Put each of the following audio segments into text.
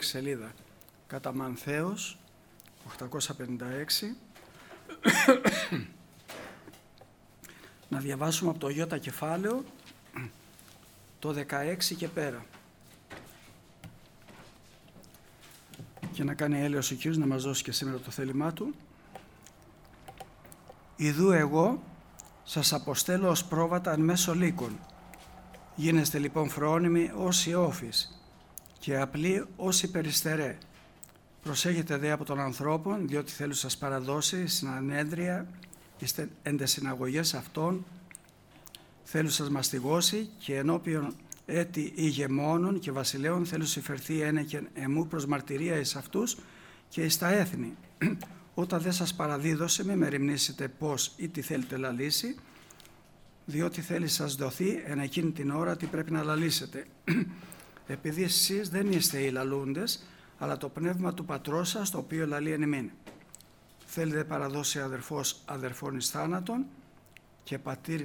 σελίδα. Κατά Μανθαίος 856. Να διαβάσουμε από το Ιώτα κεφάλαιο το 16 και πέρα. Και να κάνει έλεος ο Κύριος να μας δώσει και σήμερα το θέλημά Του. Ιδού εγώ σας αποστέλω ως πρόβατα εν μέσω λύκων. Γίνεστε λοιπόν φρόνιμοι ως Ιώφης και απλοί ως οι περιστερέ. Προσέχετε δε από των ανθρώπων, διότι θέλουν σας παραδώσει συνανέδρια είστε εν τες συναγωγές αυτών, θέλουν σας μαστιγώσει και ενώπιον έτη ηγεμόνων και βασιλέων θέλουν συμφερθεί ένεκεν εμού προς μαρτυρία εις αυτούς και εις τα έθνη. Όταν δεν σας παραδίδωσε μη μεριμνήσετε πώς ή τι θέλετε λαλήσει, διότι θέλει σας δοθεί εν εκείνη την ώρα τι πρέπει να λαλήσετε. Επειδή εσείς δεν είστε οι λαλούντες, αλλά το πνεύμα του πατρός σας, το οποίο λαλεί εν ημίν. Θέλετε παραδώσει αδερφός αδερφών εις θάνατον και πατήρ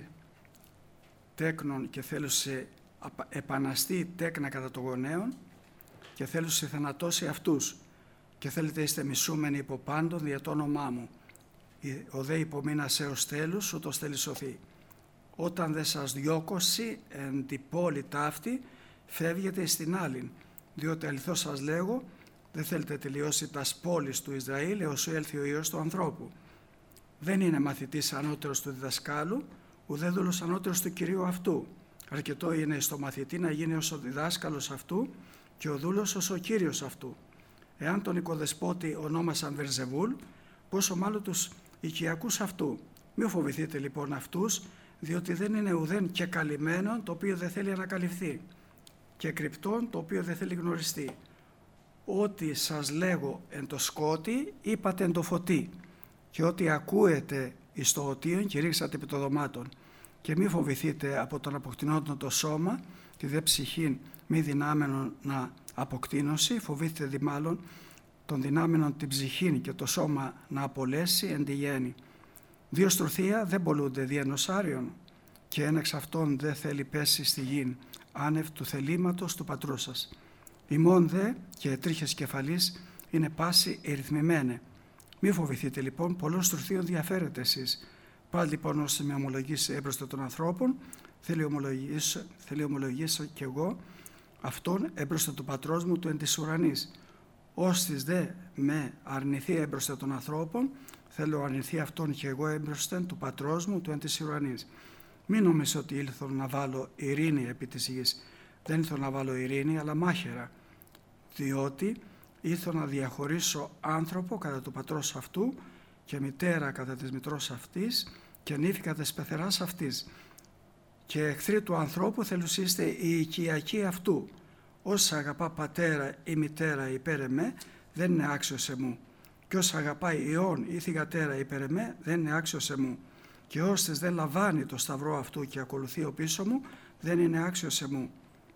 τέκνον και θέλουν σε επαναστεί τέκνα κατά των γονέων και θέλουν σε θανατώσει αυτούς και θέλετε είστε μισούμενοι υπό πάντων δια το όνομά μου. Ο δε υπομείνας έως τέλους ούτως θέλει σωθεί. Όταν δεν σας διώκωση εν τη πόλη ταύτη φεύγετε στην άλλην, διότι αληθώς σας λέγω δεν θέλετε τελειώσει τας πόλης του Ισραήλ έως έλθει ο Υιός του ανθρώπου. Δεν είναι μαθητής ανώτερος του διδασκάλου, ουδέ δούλος ανώτερος του Κυρίου αυτού. Αρκετό είναι στο μαθητή να γίνει ως ο διδάσκαλος αυτού και ο δούλος ως ο Κύριος αυτού. Εάν τον οικοδεσπότη ονόμασαν Βερζεβούλ, πόσο μάλλον τους οικιακούς αυτού. Μη φοβηθείτε λοιπόν αυτούς, διότι δεν είναι ουδέν και καλυμμένον το οποίο δεν θέλει ανακαλυφθεί και κρυπτόν το οποίο δεν θέλει γνωριστεί. Ό,τι σας λέγω εν το σκότη, είπατε εν το φωτί και ό,τι ακούετε εις το οτίον κηρύξατε επί των δωμάτων. Και μη φοβηθείτε από τον αποκτηνόντων το σώμα, τη δε ψυχήν μη δυνάμενον να αποκτήνωση, φοβηθείτε δι μάλλον των δυνάμενων την ψυχήν και το σώμα να απολέσει εν τη γέννη. Δύο στρωθεία δεν πολλούνται δι' ενός άριον και ένα εξ αυτών δεν θέλει πέσει στη γην, άνευ του θελήματος του πατρού σας. Ημών δε και τρίχες κεφαλής είναι πάση ερυθμημένε. Μη φοβηθείτε λοιπόν, πολλών στρωθείων διαφέρετε εσείς. Πάλι λοιπόν ώστε με ομολογήσει έμπροστα των ανθρώπων, θέλει ομολογήσω κι εγώ αυτόν έμπροστα του πατρός μου του εν της ουρανής. Όστις δε με αρνηθεί έμπροστα των ανθρώπων, θέλω αρνηθεί αυτόν και εγώ έμπροστα του πατρός μου του εν της ουρανής. Μην νομίζω ότι ήλθω να βάλω ειρήνη επί της γης. Δεν ήρθω να βάλω ειρήνη, αλλά μάχαιρα, διότι ήρθω να διαχωρίσω άνθρωπο κατά του πατρός αυτού και μητέρα κατά της μητρός αυτής και νύφη κατά της πεθεράς αυτής. Και εχθροί του ανθρώπου θελουσίστε οι οικιακοί αυτού. Όσα αγαπά πατέρα ή μητέρα υπέρ εμέ, δεν είναι άξιος εμού. Και όσα αγαπάει ιών ή θυγατέρα υπέρ εμέ, δεν είναι άξιος εμού. Και ώστες δεν λαμβάνει το σταυρό αυτού και ακολουθεί ο πίσω μου, δεν είναι άξιος εμού.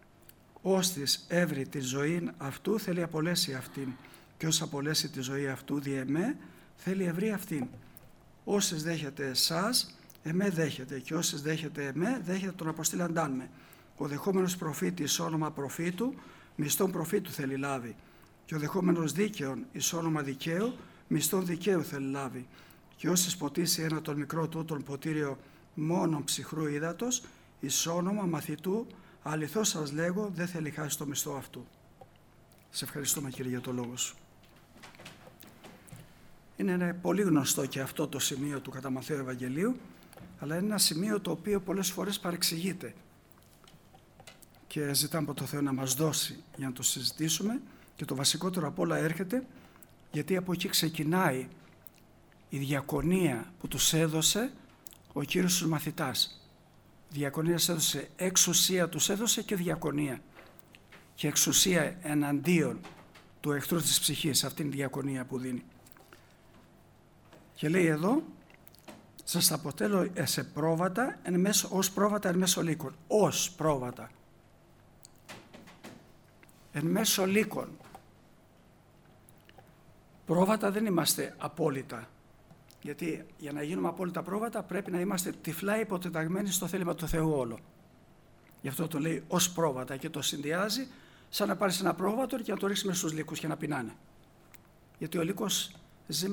Όστις έβρει τη ζωή αυτού, θέλει απολέσει αυτήν. Και όσα απολέσει τη ζωή αυτού δι' εμέ, θέλει ευρύ αυτήν. Όσες δέχεται εσάς, εμέ δέχεται. Και όσες δέχεται εμέ, δέχεται τον αποστήλαντάν με. Ο δεχόμενος προφήτης όνομα προφήτου, μισθόν προφήτου θέλει λάβει. Και ο δεχόμενος δίκαιον εις όνομα δικαίου, μισθόν δικαίου θέλει λάβει. Και όσες ποτίσει ένα τον μικρό τούτον ποτήριο μόνον ψυχρού ύδατος, εις όνομα μαθητού, αληθώς σας λέγω, δεν θέλει χάσει το μισθό αυτού. Σε ευχαριστούμε Κύριε για το λόγο σου. Είναι πολύ γνωστό και αυτό το σημείο του κατά Μαθαίου Ευαγγελίου, αλλά είναι ένα σημείο το οποίο πολλές φορές παρεξηγείται. Και ζητάμε από το Θεό να μας δώσει για να το συζητήσουμε και το βασικότερο απ' όλα έρχεται γιατί από εκεί ξεκινάει η διακονία που τους έδωσε ο Κύριος στους μαθητάς. Διακονία έδωσε, εξουσία τους έδωσε και διακονία. Και εξουσία εναντίον του εχθρού της ψυχής, αυτήν την διακονία που δίνει. Και λέει εδώ, σας αποτελώ σε πρόβατα, ως πρόβατα εν μέσω λύκων. Ως πρόβατα. Εν μέσω λύκων. Πρόβατα δεν είμαστε απόλυτα. Γιατί για να γίνουμε απόλυτα πρόβατα πρέπει να είμαστε τυφλά υποτεταγμένοι στο θέλημα του Θεού όλο. Γι' αυτό το λέει ως πρόβατα και το συνδυάζει σαν να πάρεις ένα πρόβατο και να το ρίξεις μέσα στους λύκους και να πεινάνε. Γιατί ο λύκος ζει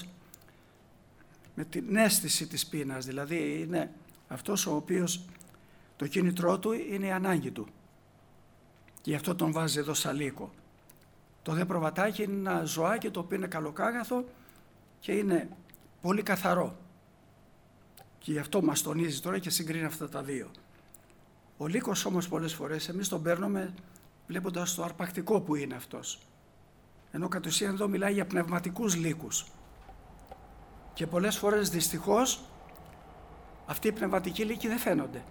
με την αίσθηση της πείνας, δηλαδή είναι αυτός ο οποίος το κίνητρό του είναι η ανάγκη του. Και γι' αυτό τον βάζει εδώ σαν λύκο. Το δε προβατάκι είναι ένα ζωάκι το οποίο είναι καλοκάγαθο και είναι πολύ καθαρό. Και γι' αυτό μας τονίζει τώρα και συγκρίνει αυτά τα δύο. Ο λύκος όμως πολλές φορές εμείς τον παίρνουμε βλέποντας το αρπακτικό που είναι αυτός. Ενώ κατ' ουσίαν εδώ μιλάει για πνευματικούς λύκους. Και πολλές φορές δυστυχώς αυτοί οι πνευματικοί λύκοι δεν φαίνονται.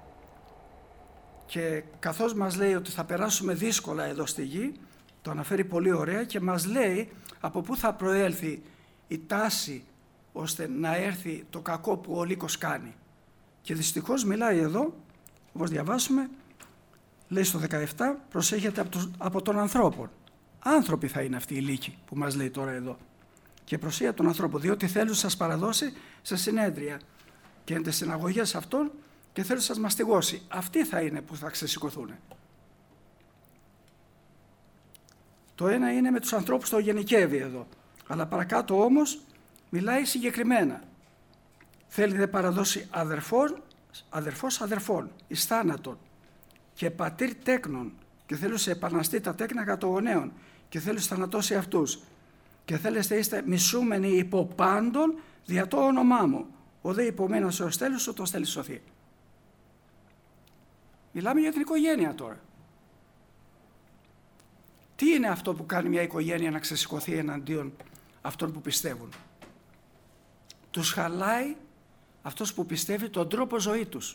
Και καθώς μας λέει ότι θα περάσουμε δύσκολα εδώ στη γη, το αναφέρει πολύ ωραία και μας λέει από πού θα προέλθει η τάση ώστε να έρθει το κακό που ο λύκος κάνει. Και δυστυχώς μιλάει εδώ, όπως διαβάσουμε, λέει στο 17, προσέχετε από τον ανθρώπων. Άνθρωποι θα είναι αυτοί οι λύκοι που μας λέει τώρα εδώ. Και προσέχετε τον ανθρώπο, διότι θέλουν να σας παραδώσει σε συνέδρια και εν τες συναγωγές αυτών και θέλουν να σας μαστιγώσει. Αυτοί θα είναι που θα ξεσηκωθούν. Το ένα είναι με τους ανθρώπους, το γενικεύει εδώ. Αλλά παρακάτω όμως μιλάει συγκεκριμένα. Θέλει να παραδώσει αδερφός αδερφών, εις θάνατον και πατήρ τέκνων και θέλει σε επαναστεί τα τέκνα κατογονέων και θέλει θανατώσει αυτούς και θέλεστε είστε μισούμενοι υπό πάντων δια το όνομά μου. Ο δε υπομένας ως τέλος ο το στέλνει σωθεί. Μιλάμε για την οικογένεια τώρα. Τι είναι αυτό που κάνει μια οικογένεια να ξεσηκωθεί εναντίον αυτών που πιστεύουν? Τους χαλάει αυτός που πιστεύει τον τρόπο ζωή τους.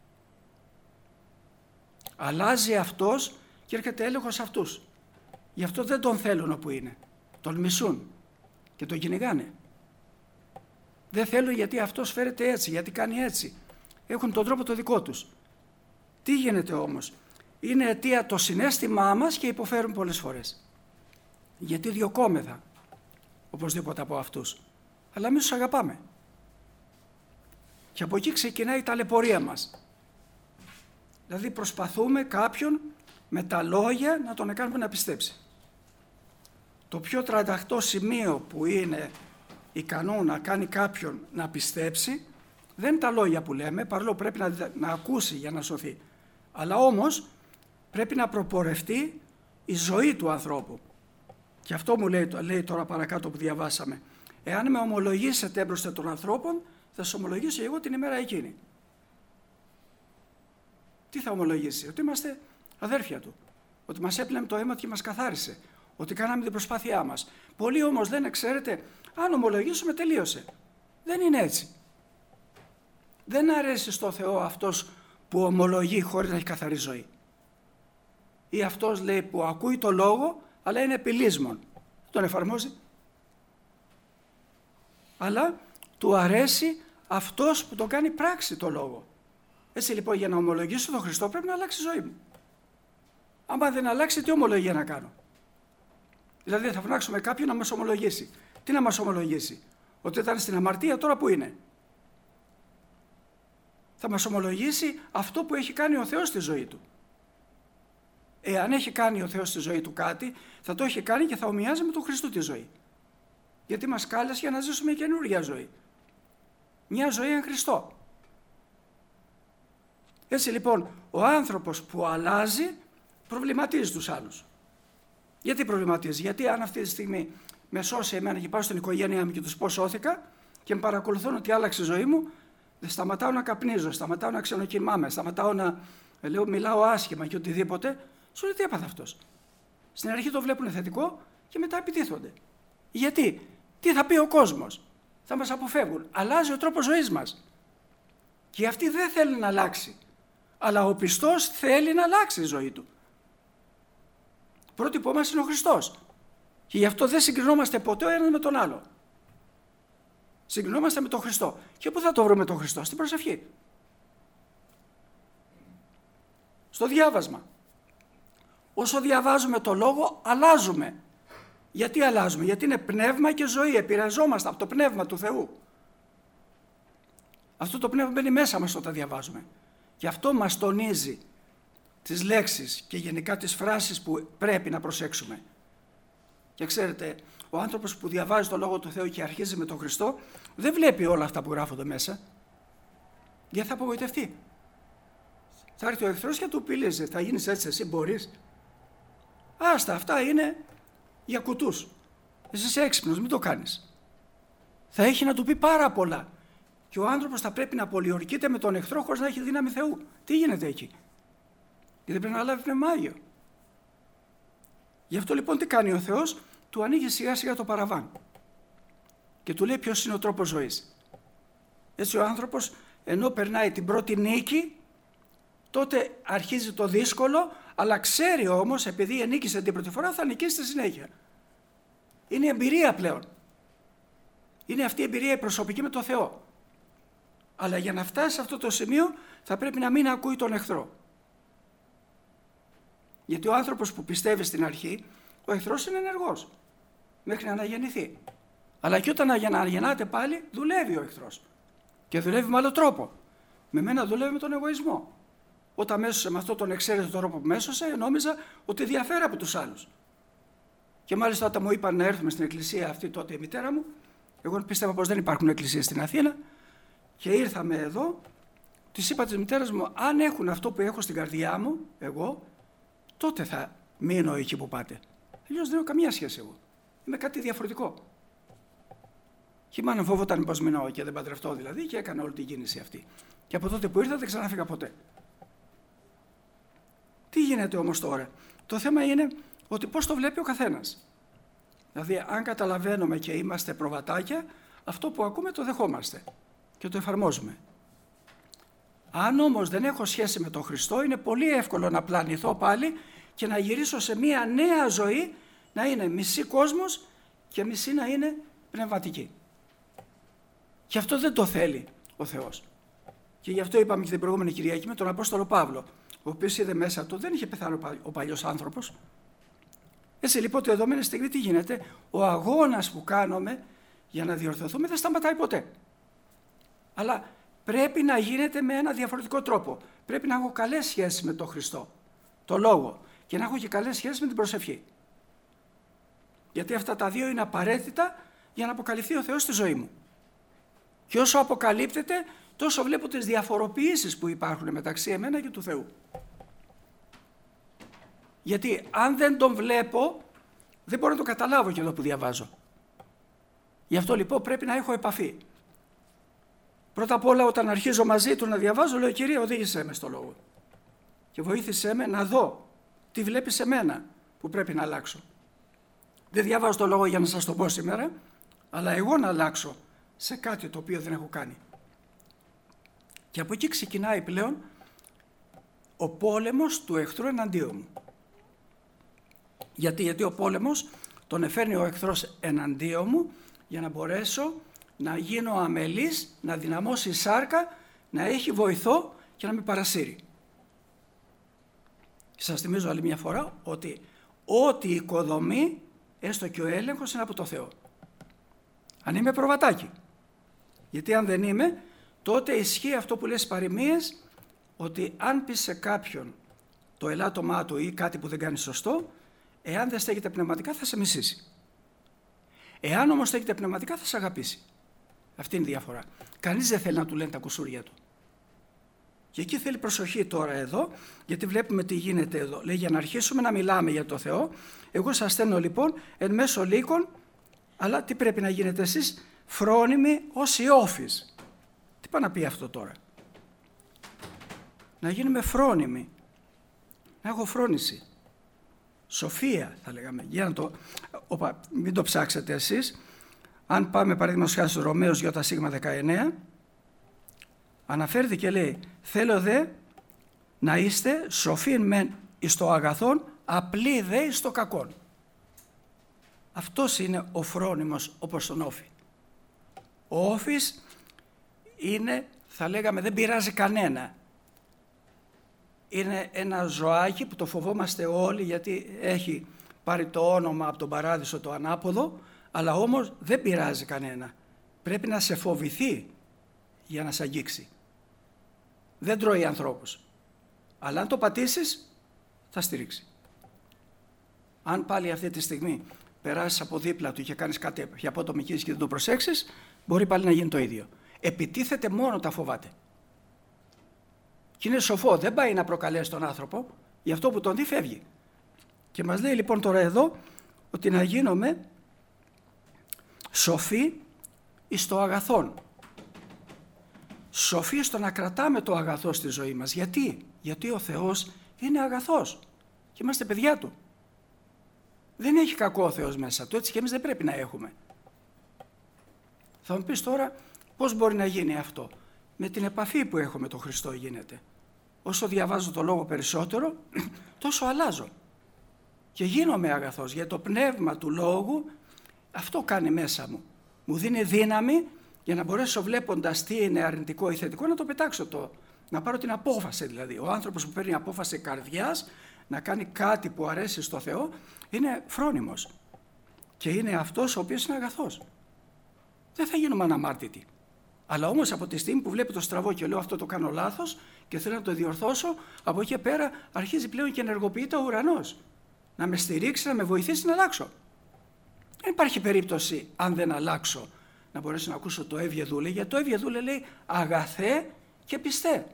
Αλλάζει αυτός και έρχεται έλεγχος αυτούς. Γι' αυτό δεν τον θέλουν όπου είναι. Τον μισούν και τον κυνηγάνε. Δεν θέλουν γιατί αυτός φέρεται έτσι, γιατί κάνει έτσι. Έχουν τον τρόπο το δικό τους. Τι γίνεται όμως? Είναι αιτία το συναίσθημά μας και υποφέρουν πολλές φορές. Γιατί διωκόμεθα οπωσδήποτε από αυτούς. Αλλά εμείς τους αγαπάμε. Και από εκεί ξεκινάει η ταλαιπωρία μας. Δηλαδή προσπαθούμε κάποιον με τα λόγια να τον κάνουμε να πιστέψει. Το πιο τρανταχτό σημείο που είναι ικανό να κάνει κάποιον να πιστέψει δεν είναι τα λόγια που λέμε, παρόλο που πρέπει να ακούσει για να σωθεί. Αλλά όμως πρέπει να προπορευτεί η ζωή του ανθρώπου. Και αυτό μου λέει τώρα παρακάτω που διαβάσαμε. Εάν με ομολογήσετε έμπροστα των ανθρώπων, θα σας ομολογήσω εγώ την ημέρα εκείνη. Τι θα ομολογήσει? Ότι είμαστε αδέρφια του. Ότι μας έπλαινε το αίμα και μας καθάρισε. Ότι κάναμε την προσπάθειά μας. Πολλοί όμως λένε, ξέρετε, αν ομολογήσουμε τελείωσε. Δεν είναι έτσι. Δεν αρέσει στο Θεό αυτός που ομολογεί χωρίς να έχει καθαρή ζωή. Ή αυτός λέει που ακούει το λόγο αλλά είναι επιλύσμον. Τον εφαρμόζει. Αλλά του αρέσει αυτός που το κάνει πράξη το λόγο. Έτσι λοιπόν για να ομολογήσω τον Χριστό πρέπει να αλλάξει η ζωή μου. Άμα δεν αλλάξει, τι ομολογία να κάνω? Δηλαδή θα φωνάξουμε κάποιον να μας ομολογήσει. Τι να μας ομολογήσει? Ότι ήταν στην αμαρτία, τώρα που είναι? Θα μας ομολογήσει αυτό που έχει κάνει ο Θεός στη ζωή του. Εάν έχει κάνει ο Θεός στη ζωή του κάτι, θα το έχει κάνει και θα ομοιάζει με τον Χριστό τη ζωή. Γιατί μας κάλεσε για να ζήσουμε καινούργια ζωή. Μια ζωή εν Χριστώ. Έτσι λοιπόν, ο άνθρωπος που αλλάζει προβληματίζει τους άλλους. Γιατί προβληματίζει? Γιατί αν αυτή τη στιγμή με σώσει εμένα και πάω στην οικογένειά μου και τους πω σώθηκα και με παρακολουθούν ότι άλλαξε η ζωή μου, δεν σταματάω να καπνίζω, σταματάω να ξενοκοιμάμαι, σταματάω να μιλάω άσχημα και οτιδήποτε, σου λέει τι έπαθε αυτός. Στην αρχή το βλέπουν θετικό και μετά επιτίθονται. Γιατί? Τι θα πει ο κόσμος? Θα μας αποφεύγουν. Αλλάζει ο τρόπος ζωής μας. Και αυτοί δεν θέλουν να αλλάξει. Αλλά ο πιστός θέλει να αλλάξει η ζωή του. Πρότυπό μας είναι ο Χριστός. Και γι' αυτό δεν συγκρινόμαστε ποτέ ο ένας με τον άλλο. Συγκρινόμαστε με τον Χριστό. Και πού θα το βρούμε τον Χριστό? Στην προσευχή. Στο διάβασμα. Όσο διαβάζουμε το Λόγο, αλλάζουμε. Γιατί αλλάζουμε? Γιατί είναι πνεύμα και ζωή. Επηρεαζόμαστε από το πνεύμα του Θεού. Αυτό το πνεύμα μπαίνει μέσα μας όταν διαβάζουμε. Και αυτό μας τονίζει τις λέξεις και γενικά τις φράσεις που πρέπει να προσέξουμε. Και ξέρετε, ο άνθρωπος που διαβάζει το Λόγο του Θεού και αρχίζει με τον Χριστό δεν βλέπει όλα αυτά που γράφονται μέσα. Γιατί θα απογοητευτεί. Θα έρθει ο εχθρός και του πηλίζει, θα γίνεις έτσι, εσύ μπορείς? Άστα, αυτά είναι για κουτούς. Εσύ είσαι έξυπνος, μην το κάνεις. Θα έχει να του πει πάρα πολλά. Και ο άνθρωπος θα πρέπει να πολιορκείται με τον εχθρό χωρίς να έχει δύναμη Θεού. Τι γίνεται εκεί? Γιατί πρέπει να λάβει Πνεύμα Άγιο. Γι' αυτό λοιπόν τι κάνει ο Θεός? Του ανοίγει σιγά σιγά το παραβάν. Και του λέει ποιος είναι ο τρόπος ζωής. Έτσι ο άνθρωπος ενώ περνάει την πρώτη νίκη, τότε αρχίζει το δύσκολο, αλλά ξέρει όμως, επειδή ενίκησε την πρώτη φορά, θα νικήσει στη συνέχεια. Είναι η εμπειρία πλέον. Είναι αυτή η εμπειρία η προσωπική με τον Θεό. Αλλά για να φτάσει σε αυτό το σημείο θα πρέπει να μην ακούει τον εχθρό. Γιατί ο άνθρωπος που πιστεύει στην αρχή, ο εχθρός είναι ενεργός μέχρι να αναγεννηθεί. Αλλά και όταν αναγεννάται πάλι δουλεύει ο εχθρός. Και δουλεύει με άλλο τρόπο. Με μένα δουλεύει με τον εγωισμό. Όταν μέσωσε με αυτόν τον εξαίρετο τρόπο που μέσωσε, νόμιζα ότι διαφέρει από τους άλλους. Και μάλιστα όταν μου είπαν να έρθουμε στην εκκλησία αυτή τότε η μητέρα μου, εγώ πίστευα πως δεν υπάρχουν εκκλησίες στην Αθήνα και ήρθαμε εδώ, της είπα της μητέρας μου, αν έχουν αυτό που έχω στην καρδιά μου, εγώ, τότε θα μείνω εκεί που πάτε. Αλλιώς δεν έχω καμία σχέση εγώ. Είμαι κάτι διαφορετικό. Και η μάνα φοβόταν πως μείνω και δεν παντρευτώ δηλαδή και έκανα όλη την κίνηση αυτή. Και από τότε που ήρθα δεν ξαναφύγα ποτέ. Τι γίνεται όμως τώρα? Το θέμα είναι ότι πώς το βλέπει ο καθένας. Δηλαδή αν καταλαβαίνουμε και είμαστε προβατάκια, αυτό που ακούμε το δεχόμαστε και το εφαρμόζουμε. Αν όμως δεν έχω σχέση με τον Χριστό, είναι πολύ εύκολο να πλανηθώ πάλι και να γυρίσω σε μια νέα ζωή, να είναι μισή κόσμος και μισή να είναι πνευματική. Και αυτό δεν το θέλει ο Θεός. Και γι' αυτό είπαμε και την προηγούμενη Κυριακή με τον Απόστολο Παύλο, ο οποίος είδε μέσα του, δεν είχε πεθάνει ο παλιός άνθρωπος. Έτσι λοιπόν τη δεδομένη στιγμή τι γίνεται? Ο αγώνας που κάνουμε για να διορθωθούμε δεν σταματάει ποτέ. Αλλά πρέπει να γίνεται με ένα διαφορετικό τρόπο. Πρέπει να έχω καλές σχέσεις με τον Χριστό, το Λόγο, και να έχω και καλές σχέσεις με την προσευχή. Γιατί αυτά τα δύο είναι απαραίτητα για να αποκαλυφθεί ο Θεός στη ζωή μου. Και όσο αποκαλύπτεται, τόσο βλέπω τις διαφοροποιήσεις που υπάρχουν μεταξύ εμένα και του Θεού. Γιατί αν δεν τον βλέπω, δεν μπορώ να το καταλάβω και εδώ που διαβάζω. Γι' αυτό λοιπόν πρέπει να έχω επαφή. Πρώτα απ' όλα όταν αρχίζω μαζί του να διαβάζω, λέω Κύριε οδήγησέ με στο Λόγο. Και βοήθησέ με να δω τι βλέπει σε μένα που πρέπει να αλλάξω. Δεν διαβάζω το Λόγο για να σας το πω σήμερα, αλλά εγώ να αλλάξω σε κάτι το οποίο δεν έχω κάνει. Και από εκεί ξεκινάει πλέον ο πόλεμος του εχθρού εναντίον μου. Γιατί ο πόλεμος τον εφέρνει ο εχθρός εναντίον μου για να μπορέσω να γίνω αμελής, να δυναμώσει η σάρκα, να έχει βοηθό και να με παρασύρει. Σας θυμίζω άλλη μια φορά ότι ό,τι οικοδομή, έστω και ο έλεγχος, είναι από το Θεό. Αν είμαι προβατάκι. Γιατί αν δεν είμαι, τότε ισχύει αυτό που λέει στις παροιμίες, ότι αν πεις σε κάποιον το ελάττωμά του ή κάτι που δεν κάνει σωστό, εάν δεν στέκεται πνευματικά θα σε μισήσει. Εάν όμως στέκεται πνευματικά θα σε αγαπήσει. Αυτή είναι η διαφορά. Κανείς δεν θέλει να του λένε τα κουσούρια του. Και εκεί θέλει προσοχή τώρα εδώ, γιατί βλέπουμε τι γίνεται εδώ. Λέει για να αρχίσουμε να μιλάμε για το Θεό, εγώ σας στέλνω λοιπόν εν μέσω λύκων, αλλά τι πρέπει να γίνετε εσείς? Φρόνιμοι ως Ιώφης. Τι πάει να πει αυτό τώρα? Να γίνουμε φρόνιμοι. Να έχω φρόνηση. Σοφία θα λέγαμε. Για να το... μην το ψάξετε εσείς. Αν πάμε παραδείγματος χάρη στους Ρωμαίους Ι-19, αναφέρεται και λέει θέλω δε να είστε σοφοί μεν εις το αγαθόν, απλοί δε εις το κακόν. Αυτός είναι ο φρόνιμος όπως τον Όφη. Ο Όφης είναι, θα λέγαμε, δεν πειράζει κανένα. Είναι ένα ζωάκι που το φοβόμαστε όλοι γιατί έχει πάρει το όνομα από τον παράδεισο το ανάποδο, αλλά όμως δεν πειράζει κανένα. Πρέπει να σε φοβηθεί για να σε αγγίξει. Δεν τρώει ανθρώπους. Αλλά αν το πατήσεις, θα στηρίξει. Αν πάλι αυτή τη στιγμή περάσεις από δίπλα του και κάνεις κάτι για απότομη κίνηση και δεν το προσέξεις, μπορεί πάλι να γίνει το ίδιο. Επιτίθεται μόνο τα φοβάται. Και είναι σοφό, δεν πάει να προκαλέσει τον άνθρωπο, γι' αυτό που τον δει φεύγει. Και μας λέει λοιπόν τώρα εδώ ότι να γίνομαι σοφοί εις το αγαθόν. Σοφοί στο να κρατάμε το αγαθό στη ζωή μας. Γιατί ο Θεός είναι αγαθός και είμαστε παιδιά Του. Δεν έχει κακό ο Θεός μέσα Του, έτσι και εμείς δεν πρέπει να έχουμε. Θα μου πεις τώρα πώς μπορεί να γίνει αυτό. Με την επαφή που έχω με τον Χριστό γίνεται. Όσο διαβάζω το Λόγο περισσότερο, τόσο αλλάζω. Και γίνομαι αγαθός, γιατί το πνεύμα του Λόγου αυτό κάνει μέσα μου. Μου δίνει δύναμη για να μπορέσω βλέποντας τι είναι αρνητικό ή θετικό να το πετάξω, να πάρω την απόφαση δηλαδή. Ο άνθρωπος που παίρνει απόφαση καρδιάς να κάνει κάτι που αρέσει στο Θεό είναι φρόνιμος και είναι αυτός ο οποίος είναι αγαθός. Δεν θα γίνουμε αναμάρτητοι. Αλλά όμως από τη στιγμή που βλέπει το στραβό και λέω αυτό το κάνω λάθος και θέλω να το διορθώσω, από εκεί πέρα αρχίζει πλέον και ενεργοποιείται ο ουρανός. Να με στηρίξει, να με βοηθήσει να αλλάξω. Δεν υπάρχει περίπτωση αν δεν αλλάξω να μπορέσω να ακούσω το έβγε δούλε, γιατί το έβγε δούλε λέει αγαθέ και πιστέ.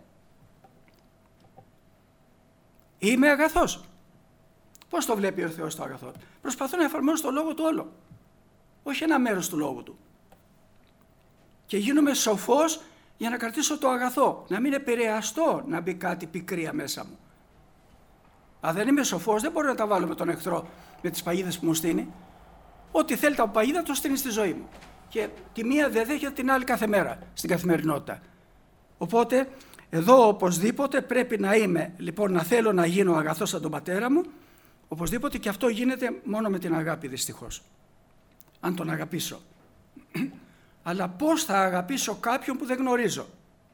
Είμαι αγαθός. Πώς το βλέπει ο Θεός το αγαθό? Προσπαθώ να εφαρμόσω το λόγο του όλο, όχι ένα μέρος του λόγου του. Και γίνομαι σοφός για να κρατήσω το αγαθό, να μην επηρεαστώ να μπει κάτι πικρία μέσα μου. Αν δεν είμαι σοφός δεν μπορώ να τα βάλω με τον εχθρό, με τις παγίδες που μου στείνει. Ό,τι θέλει τα παγίδα το στείνει στη ζωή μου. Και τη μία δεν δέχεται την άλλη κάθε μέρα στην καθημερινότητα. Οπότε εδώ οπωσδήποτε πρέπει να είμαι, λοιπόν να θέλω να γίνω αγαθός σαν τον πατέρα μου, οπωσδήποτε και αυτό γίνεται μόνο με την αγάπη δυστυχώς. Αν τον αγαπήσω. Αλλά πώς θα αγαπήσω κάποιον που δεν γνωρίζω?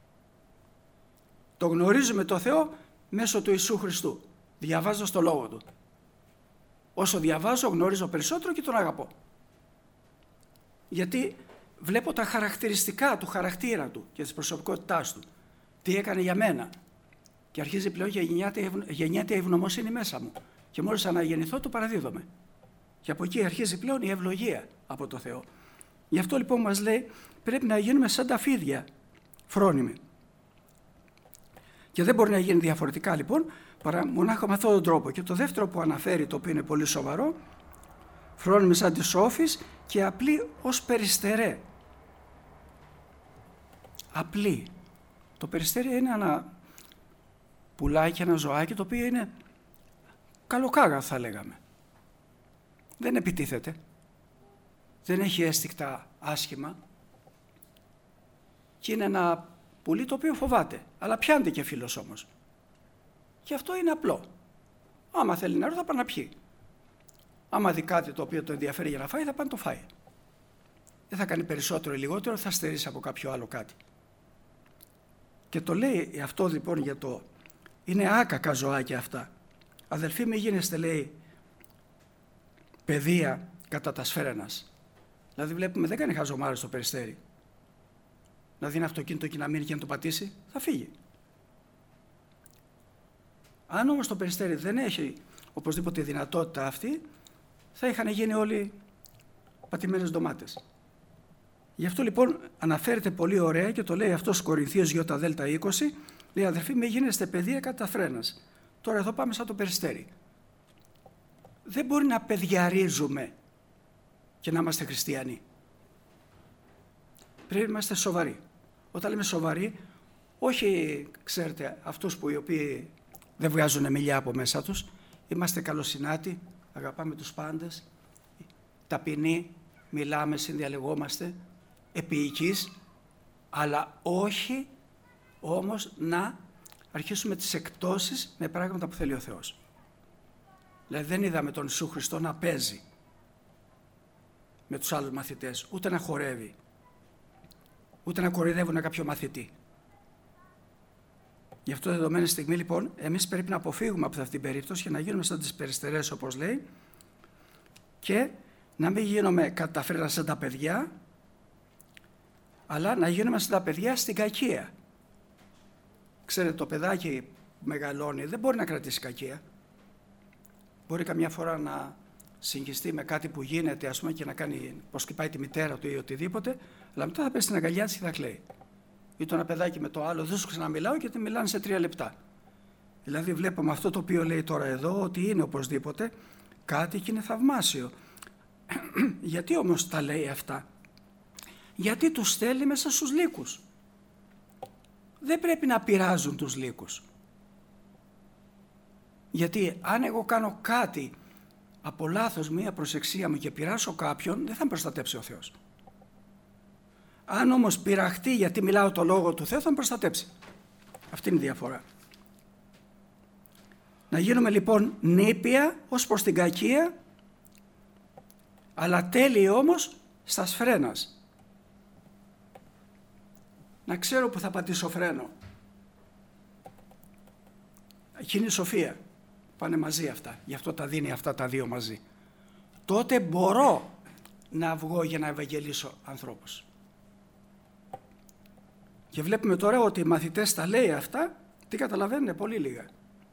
Το γνωρίζουμε το Θεό μέσω του Ιησού Χριστού, διαβάζοντας το Λόγο Του. Όσο διαβάζω γνωρίζω περισσότερο και τον αγαπώ. Γιατί βλέπω τα χαρακτηριστικά του χαρακτήρα Του και της προσωπικότητάς Του. Τι έκανε για μένα. Και αρχίζει πλέον και γεννιέται η ευγνωμοσύνη μέσα μου. Και μόλις αναγεννηθώ το παραδίδομαι. Και από εκεί αρχίζει πλέον η ευλογία από το Θεό. Γι' αυτό λοιπόν μας λέει πρέπει να γίνουμε σαν τα φίδια, φρόνιμοι. Και δεν μπορεί να γίνει διαφορετικά λοιπόν παρά μονάχα με αυτόν τον τρόπο. Και το δεύτερο που αναφέρει, το οποίο είναι πολύ σοβαρό, φρόνιμοι σαν τη σόφης και απλοί ως περιστερέ. Απλοί. Το περιστέρι είναι ένα πουλάκι, ένα ζωάκι το οποίο είναι καλοκάγα θα λέγαμε. Δεν επιτίθεται. Δεν έχει αίσθηκτα άσχημα και είναι ένα πουλί το οποίο φοβάται, αλλά πιάνεται και φίλος όμως. Και αυτό είναι απλό. Άμα θέλει νερό θα πάει να πιει. Άμα δει κάτι το οποίο το ενδιαφέρει για να φάει θα πάει να το φάει. Δεν θα κάνει περισσότερο ή λιγότερο, θα στερήσει από κάποιο άλλο κάτι. Και το λέει αυτό λοιπόν για το... Είναι άκακα ζωάκια αυτά. Αδελφοί μη γίνεστε λέει παιδεία κατά τα σφαίρενας. Δηλαδή βλέπουμε δεν κάνει χαζομάρες στο περιστέρι. Να δει ένα αυτοκίνητο και να μείνει και να το πατήσει, θα φύγει. Αν όμως το περιστέρι δεν έχει οπωσδήποτε δυνατότητα αυτή, θα είχαν γίνει όλοι πατημένες ντομάτες. Γι' αυτό λοιπόν αναφέρεται πολύ ωραία και το λέει αυτό στους Κορινθίους Ι-Δ 20, λέει αδερφοί μη γίνεστε παιδεία κατά φρένας. Τώρα εδώ πάμε σαν το περιστέρι. Δεν μπορεί να παιδιαρίζουμε και να είμαστε χριστιανοί. Πρέπει να είμαστε σοβαροί. Όταν λέμε σοβαροί, όχι ξέρετε αυτούς που οι οποίοι δεν βγάζουν μιλιά από μέσα τους, είμαστε καλοσυνάτοι, αγαπάμε τους πάντες, ταπεινοί, μιλάμε, συνδιαλεγόμαστε, επίοικείς, αλλά όχι όμως να αρχίσουμε τις εκπτώσεις με πράγματα που θέλει ο Θεός. Δηλαδή δεν είδαμε τον Ιησού Χριστό να παίζει με τους άλλους μαθητές, ούτε να χορεύει, ούτε να κοροϊδεύουν κάποιο μαθητή. Γι' αυτό δεδομένη στιγμή λοιπόν εμείς πρέπει να αποφύγουμε από αυτή την περίπτωση και να γίνουμε σαν τις περιστερές όπως λέει και να μην γίνουμε κατά φρένα σαν τα παιδιά, αλλά να γίνουμε σαν τα παιδιά στην κακία. Ξέρετε το παιδάκι που μεγαλώνει δεν μπορεί να κρατήσει κακία. μπορεί καμιά φορά να συγχυστεί με κάτι που γίνεται, ας πούμε, και να κάνει πως χτυπάει τη μητέρα του ή οτιδήποτε, αλλά μετά θα πέσει στην αγκαλιά της και θα κλαίει. Ή το ένα παιδάκι με το άλλο, δεν σου ξαναμιλάω γιατί μιλάνε σε 3 λεπτά. Δηλαδή βλέπουμε αυτό το οποίο λέει τώρα εδώ, ότι είναι οπωσδήποτε κάτι και είναι θαυμάσιο. Γιατί όμως τα λέει αυτά? Γιατί τους στέλνει μέσα στους λύκους. Δεν πρέπει να πειράζουν τους λύκους. Γιατί αν εγώ κάνω κάτι από λάθος, μία προσεξία μου και πειράσω κάποιον, δεν θα με προστατέψει ο Θεός. Αν όμως πειραχτεί γιατί μιλάω το λόγο του Θεού, θα με προστατέψει. Αυτή είναι η διαφορά. Να γίνουμε λοιπόν νήπια ως προς την κακία, αλλά τέλειοι όμως στα φρένας. Να ξέρω που θα πατήσω φρένο. Εκείνη η σοφία. Πάνε μαζί αυτά. Γι' αυτό τα δίνει αυτά τα δύο μαζί. Τότε μπορώ να βγω για να ευαγγελίσω ανθρώπους. Και βλέπουμε τώρα ότι οι μαθητές τα λέει αυτά, τι καταλαβαίνουν? Πολύ λίγα.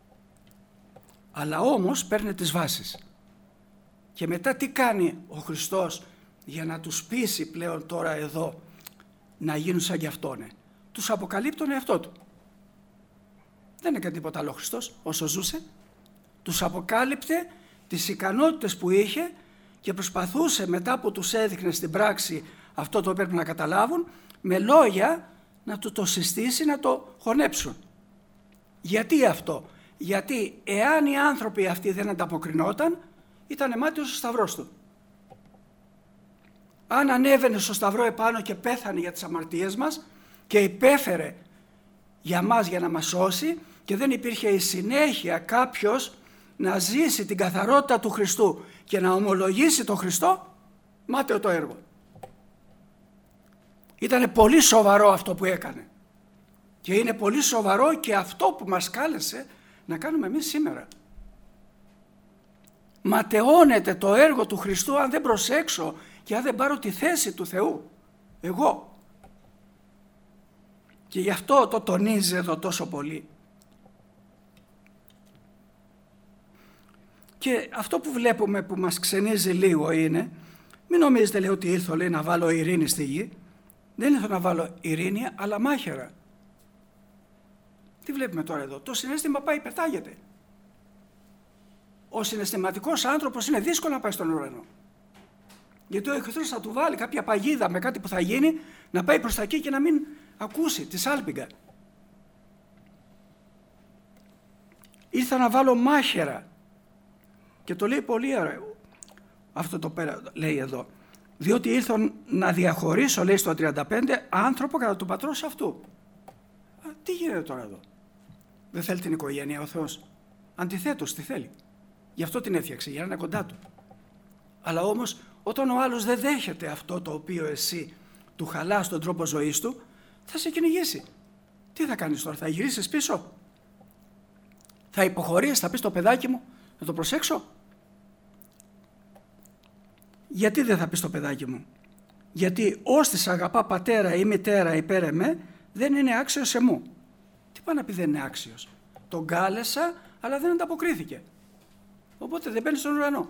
Αλλά όμως παίρνει τις βάσεις. Και μετά τι κάνει ο Χριστός για να τους πείσει πλέον τώρα εδώ να γίνουν σαν κι αυτόν? Τους αποκαλύπτει τον εαυτό του. Δεν έκανε τίποτα άλλο ο Χριστός όσο ζούσε. Τους αποκάλυπτε τις ικανότητες που είχε και προσπαθούσε μετά που τους έδειχνε στην πράξη αυτό το πρέπει να καταλάβουν, με λόγια να του το συστήσει, να το χωνέψουν. Γιατί αυτό? Γιατί εάν οι άνθρωποι αυτοί δεν ανταποκρινόταν, ήταν μάτιος ο σταυρός του. Αν ανέβαινε στο σταυρό επάνω και πέθανε για τις αμαρτίες μας και υπέφερε για μας για να μας σώσει και δεν υπήρχε η συνέχεια κάποιος να ζήσει την καθαρότητα του Χριστού και να ομολογήσει τον Χριστό, μάταιο το έργο. Ήταν πολύ σοβαρό αυτό που έκανε. Και είναι πολύ σοβαρό και αυτό που μας κάλεσε να κάνουμε εμείς σήμερα. Ματαιώνεται το έργο του Χριστού αν δεν προσέξω και αν δεν πάρω τη θέση του Θεού. Εγώ. Και γι' αυτό το τονίζει εδώ τόσο πολύ. Και αυτό που βλέπουμε που μας ξενίζει λίγο είναι, μην νομίζετε λέει ότι ήρθω λέει, να βάλω ειρήνη στη γη. Δεν ήρθω να βάλω ειρήνη αλλά μάχαιρα. Τι βλέπουμε τώρα εδώ? Το συναίσθημα πάει, πετάγεται. Ο συναισθηματικός άνθρωπος είναι δύσκολο να πάει στον ουρανό. Γιατί ο εχθρός θα του βάλει κάποια παγίδα με κάτι που θα γίνει, να πάει προς τα εκεί και να μην ακούσει τη σάλπιγγα. Ήρθα να βάλω μάχαιρα. Και το λέει πολύ ωραίο. Αυτό το πέρα λέει εδώ. Διότι ήρθα να διαχωρίσω, λέει στο 35, άνθρωπο κατά του πατρός αυτού. Τι γίνεται τώρα εδώ? Δεν θέλει την οικογένεια ο Θεός? Αντιθέτως, τι θέλει? Γι' αυτό την έφτιαξε, για να είναι κοντά του. Αλλά όμως όταν ο άλλος δεν δέχεται αυτό το οποίο εσύ του χαλάς τον τρόπο ζωής του, θα σε κυνηγήσει. Τι θα κάνεις τώρα? Θα γυρίσεις πίσω? Θα υποχωρήσεις? Θα πεις το παιδάκι μου να το προσέξω? Γιατί δεν θα πεις το παιδάκι μου? Γιατί ώστις αγαπά πατέρα ή μητέρα υπέρ εμέ, δεν είναι άξιος εμού. Τι πάει να πει δεν είναι άξιος? Τον κάλεσα αλλά δεν ανταποκρίθηκε. Οπότε δεν μπαίνει στον ουρανό.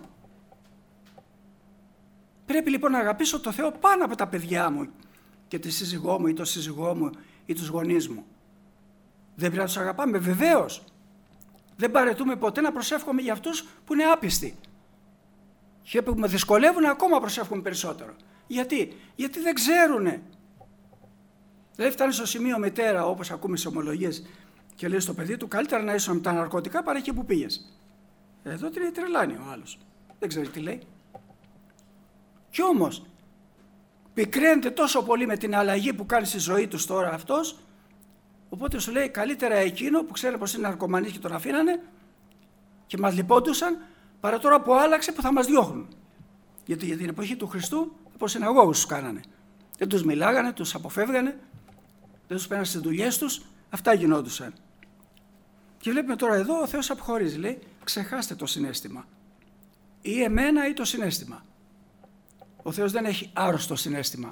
Πρέπει λοιπόν να αγαπήσω το Θεό πάνω από τα παιδιά μου και τη σύζυγό μου ή τον σύζυγό μου ή τους γονείς μου. Δεν πρέπει να τους αγαπάμε? Βεβαίως. Δεν παραιτούμε ποτέ να προσεύχομαι για αυτούς που είναι άπιστοι. Και που με δυσκολεύουν ακόμα προσεύχομαι περισσότερο. Γιατί? Γιατί δεν ξέρουνε. Δηλαδή φτάνει στο σημείο μητέρα, όπως ακούμε σε ομολογίες, και λέει στο παιδί του, καλύτερα να ήσουν με τα ναρκωτικά παρά εκεί που πήγες. Εδώ την τρελάνει ο άλλος. Δεν ξέρει τι λέει. Κι όμως πικραίνεται τόσο πολύ με την αλλαγή που κάνει στη ζωή του τώρα αυτός, οπότε σου λέει καλύτερα εκείνο που ξέρει πως είναι ναρκωμανής και τον αφήνανε και μας λυπόντουσαν, παρά τώρα που άλλαξε που θα μας διώχνουν. Γιατί για την εποχή του Χριστού πως συναγώγους τους κάνανε. Δεν τους μιλάγανε, τους αποφεύγανε, δεν τους πέραν στις δουλειές τους, αυτά γινόντουσαν. Και βλέπουμε τώρα εδώ ο Θεός αποχωρίζει, λέει ξεχάστε το συναίσθημα. Ή εμένα ή το συναίσθημα. Ο Θεός δεν έχει άρρωστο συναίσθημα.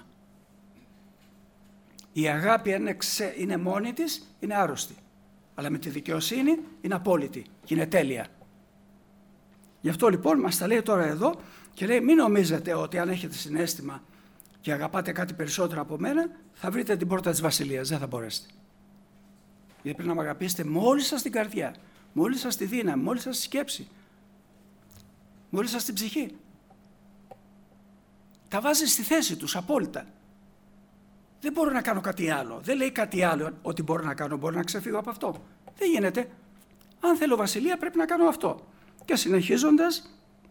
Η αγάπη αν είναι μόνη της είναι άρρωστη. Αλλά με τη δικαιοσύνη είναι απόλυτη και είναι τέλεια. Γι' αυτό λοιπόν μας τα λέει τώρα εδώ και λέει μην νομίζετε ότι αν έχετε συναίσθημα και αγαπάτε κάτι περισσότερο από μένα θα βρείτε την πόρτα της Βασιλείας. Δεν θα μπορέσετε. Γιατί πρέπει να με αγαπήσετε με σας την καρδιά, με σας τη δύναμη, με σας τη σκέψη, με σας την ψυχή. Τα βάζει στη θέση τους απόλυτα. Δεν μπορώ να κάνω κάτι άλλο. Δεν λέει κάτι άλλο ότι μπορώ να κάνω. Μπορώ να ξεφύγω από αυτό. Δεν γίνεται. Αν θέλω βασιλεία πρέπει να κάνω αυτό. Και συνεχίζοντας,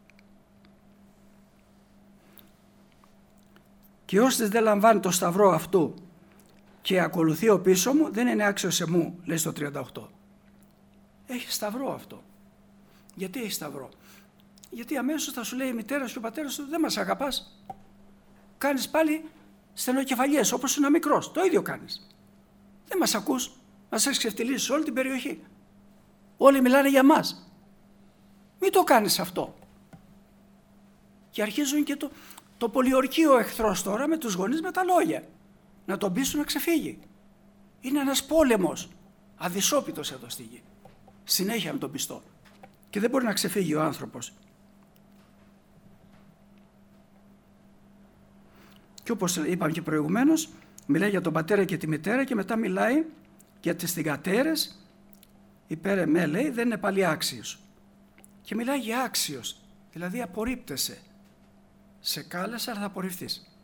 και όσοι δεν λαμβάνει το σταυρό αυτού και ακολουθεί ο πίσω μου, δεν είναι άξιος εμού, λέει στο 38. Έχει σταυρό αυτό. Γιατί έχει σταυρό? Γιατί αμέσως θα σου λέει η μητέρα σου και ο πατέρας σου δεν μας αγαπάς. Κάνεις πάλι στενοκεφαλιές όπως είναι μικρός. Το ίδιο κάνεις. Δεν μας ακούς. Μας έχεις ξεφτυλίσει σε όλη την περιοχή. Όλοι μιλάνε για μας. Μην το κάνεις αυτό. Και αρχίζουν και το πολιορκεί ο εχθρός τώρα με τους γονείς με τα λόγια. Να τον πείσουν να ξεφύγει. Είναι ένας πόλεμος. Αδυσόπιτος εδώ στη γη. Συνέχεια με τον πιστό. Και δεν μπορεί να ξεφύγει ο άνθρωπος. Και όπως είπαμε και προηγουμένως, μιλάει για τον πατέρα και τη μητέρα και μετά μιλάει για τις θυγατέρες. Υπέρ εμέ λέει δεν είναι πάλι άξιος. Και μιλάει για άξιος, δηλαδή απορρίπτεσαι. Σε κάλεσα αλλά θα απορριφθείς.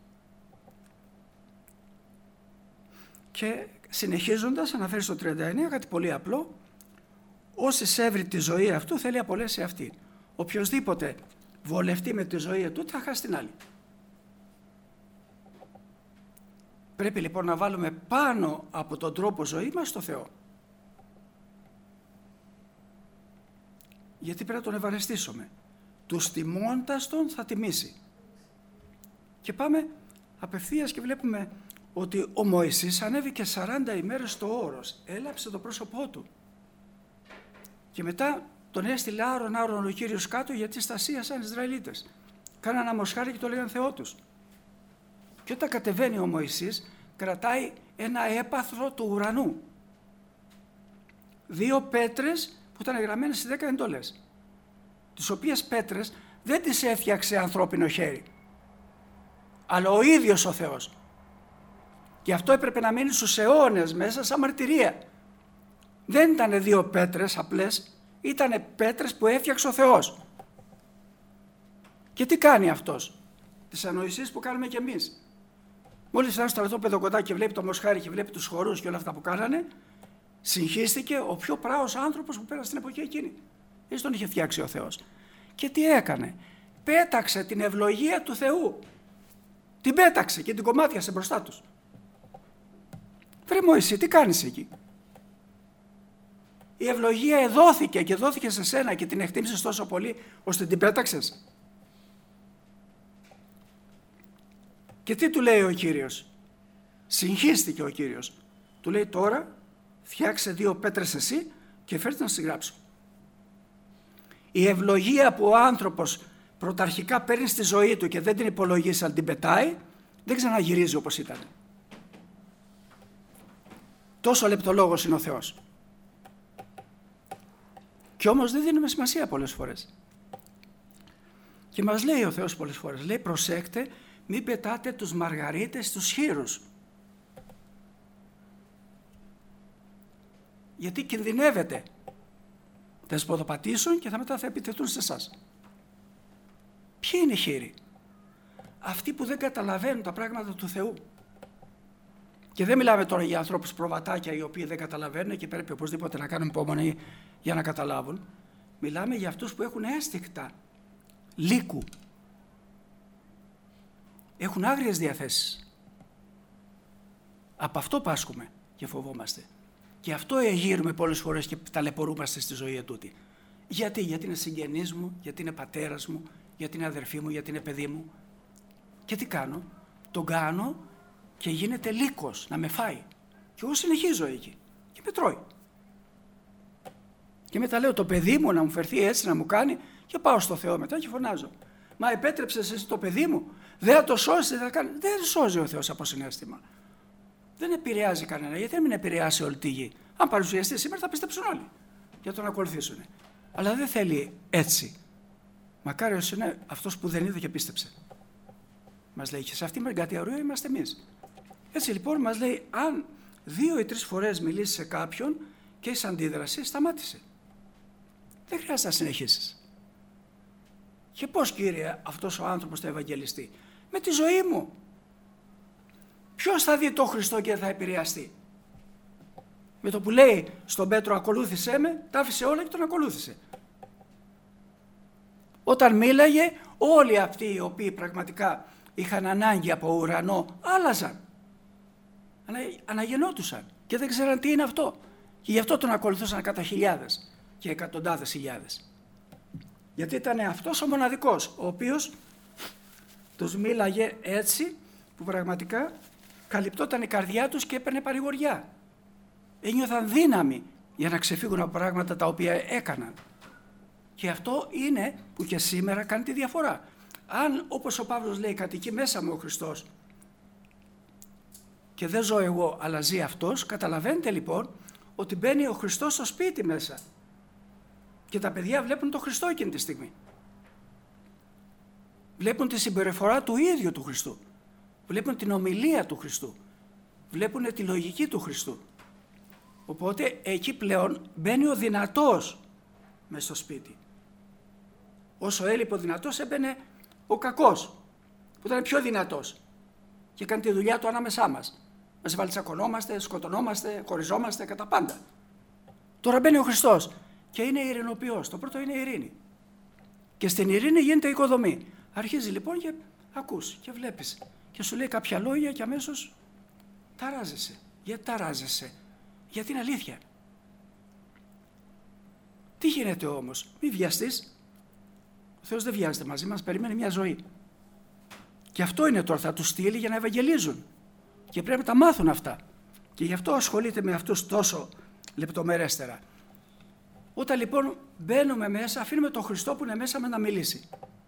Και συνεχίζοντας αναφέρει στο 39 κάτι πολύ απλό. Όσοι σέβρει τη ζωή αυτού θέλει απολέσει αυτή. Οποιοσδήποτε βολευτεί με τη ζωή του θα χάσει την άλλη. Πρέπει λοιπόν να βάλουμε πάνω από τον τρόπο ζωή μας το Θεό. Γιατί πρέπει να τον ευαρεστήσουμε. Τους τιμώντας τον θα τιμήσει. Και πάμε απευθείας και βλέπουμε ότι ο Μωυσής ανέβηκε 40 ημέρες στο όρος. Έλαψε το πρόσωπό του. Και μετά τον έστειλε Άρων ο Κύριος κάτω γιατί στασίασαν οι Ισραηλίτες. Κάναν ένα μοσχάρι και το λέγαν Θεό τους. Και όταν κατεβαίνει ο Μωυσής κρατάει ένα έπαθρο του ουρανού. 2 πέτρες που ήταν γραμμένες στις 10 εντολές. Τις οποίες πέτρες δεν τις έφτιαξε ανθρώπινο χέρι. Αλλά ο ίδιος ο Θεός. Και αυτό έπρεπε να μείνει στους αιώνες μέσα σαν μαρτυρία. Δεν ήταν 2 πέτρες απλές, ήταν πέτρες που έφτιαξε ο Θεός. Και τι κάνει αυτός? Τις ανοησίες που κάνουμε κι εμείς. Μόλις ήταν στο στρατόπεδο κοντά και βλέπει το μοσχάρι και βλέπει τους χορούς και όλα αυτά που κάνανε, συγχύστηκε ο πιο πράος άνθρωπος που πέρασε στην εποχή εκείνη. Έτσι τον είχε φτιάξει ο Θεός. Και τι έκανε? Πέταξε την ευλογία του Θεού. Την πέταξε και την κομμάτιασε μπροστά τους. Βρε Μωυσή, τι κάνεις εκεί? Η ευλογία εδόθηκε και δόθηκε σε σένα και την εκτίμησες τόσο πολύ ώστε την πέταξες. Και τι του λέει ο Κύριος? Συγχύστηκε ο Κύριος. Του λέει τώρα φτιάξε 2 πέτρες εσύ και φέρτε να στις γράψω. Η ευλογία που ο άνθρωπος πρωταρχικά παίρνει στη ζωή του και δεν την υπολογίσει αλλά την πετάει, δεν ξαναγυρίζει όπως ήταν. Τόσο λεπτολόγος είναι ο Θεός. Και όμως δεν δίνουμε σημασία πολλές φορές. Και μας λέει ο Θεός πολλές φορές, λέει προσέξτε, μην πετάτε τους μαργαρίτες στους χοίρους. Γιατί κινδυνεύετε. Θα σποδοπατήσουν και μετά θα επιτεθούν σε εσάς. Ποιοι είναι οι χοίροι? Αυτοί που δεν καταλαβαίνουν τα πράγματα του Θεού. Και δεν μιλάμε τώρα για ανθρώπους προβατάκια οι οποίοι δεν καταλαβαίνουν και πρέπει οπωσδήποτε να κάνουν υπομονή για να καταλάβουν. Μιλάμε για αυτούς που έχουν αίσθηκτα λύκου. Έχουν άγριες διαθέσεις. Από αυτό πάσχουμε και φοβόμαστε. Και αυτό εγείρουμε πολλές φορές και ταλαιπωρούμαστε στη ζωή ετούτη. Γιατί? Γιατί είναι συγγενής μου, γιατί είναι πατέρας μου, γιατί είναι αδερφή μου, γιατί είναι παιδί μου. Και τι κάνω? Τον κάνω και γίνεται λύκος να με φάει. Και εγώ συνεχίζω εκεί και με τρώει. Και μετά λέω το παιδί μου να μου φερθεί έτσι να μου κάνει και πάω στο Θεό μετά και φωνάζω. Μα επέτρεψες εσύ το παιδί μου, δεν θα το σώσεις, δεν θα κάνει. Δεν σώζει ο Θεός από συναίσθημα. Δεν επηρεάζει κανένα, γιατί δεν μην επηρεάσει όλη τη γη. Αν παρουσιαστεί σήμερα θα πιστέψουν όλοι για τον ακολουθήσουν. Αλλά δεν θέλει έτσι. Μακάριος είναι αυτός που δεν είδε και πίστεψε. Μας λέει, και σε αυτή την κατηγορία είμαστε εμείς. Έτσι λοιπόν μας λέει, αν 2 ή 3 φορές μιλήσεις σε κάποιον και έχεις αντίδραση, σταμάτησε. Δεν χρειάζεται να συνεχίσεις. Και πώς, Κύριε, αυτός ο άνθρωπος θα ευαγγελιστεί? Με τη ζωή μου. Ποιος θα δει τον Χριστό και θα επηρεαστεί? Με το που λέει στον Πέτρο, ακολούθησέ με, τα άφησε όλα και τον ακολούθησε. Όταν μίλαγε, όλοι αυτοί οι οποίοι πραγματικά είχαν ανάγκη από ουρανό, άλλαζαν. Αναγεννώτουσαν και δεν ξέραν τι είναι αυτό. Και γι' αυτό τον ακολουθούσαν κατά χιλιάδες και εκατοντάδες χιλιάδες. Γιατί ήταν αυτός ο μοναδικός, ο οποίος τους μίλαγε έτσι που πραγματικά καλυπτόταν η καρδιά τους και έπαιρνε παρηγοριά. Ένιωθαν δύναμη για να ξεφύγουν από πράγματα τα οποία έκαναν. Και αυτό είναι που και σήμερα κάνει τη διαφορά. Αν, όπως ο Παύλος λέει, κατοικεί μέσα μου ο Χριστός και δεν ζω εγώ αλλά ζει αυτός, καταλαβαίνετε λοιπόν ότι μπαίνει ο Χριστός στο σπίτι μέσα και τα παιδιά βλέπουν τον Χριστό εκείνη τη στιγμή. Βλέπουν τη συμπεριφορά του ίδιου του Χριστού, βλέπουν την ομιλία του Χριστού, βλέπουν τη λογική του Χριστού. Οπότε εκεί πλέον μπαίνει ο δυνατός μέσα στο σπίτι. Όσο έλειπε ο δυνατός, έμπαινε ο κακός, που ήταν πιο δυνατός και έκανε τη δουλειά του ανάμεσά μας. Μας βαλτσακωνόμαστε, σκοτωνόμαστε, χωριζόμαστε, κατά πάντα. Τώρα μπαίνει ο Χριστός και είναι ειρηνοποιός. Το πρώτο είναι η ειρήνη. Και στην ειρήνη γίνεται η οικοδομή. Αρχίζει λοιπόν και ακούς και βλέπεις και σου λέει κάποια λόγια και αμέσως ταράζεσαι. Γιατί ταράζεσαι? Γιατί είναι αλήθεια. Τι γίνεται όμως? Μη βιαστείς. Ο Θεός δεν βιάζεται μαζί μας, περιμένει μια ζωή. Και αυτό είναι τώρα, θα τους στείλει για να ευαγγελίζουν. Και πρέπει να τα μάθουν αυτά. Και γι' αυτό ασχολείται με αυτούς τόσο λεπτομερέστερα. Όταν λοιπόν μπαίνουμε μέσα, αφήνουμε τον Χριστό που είναι μέσα με να μιλήσει.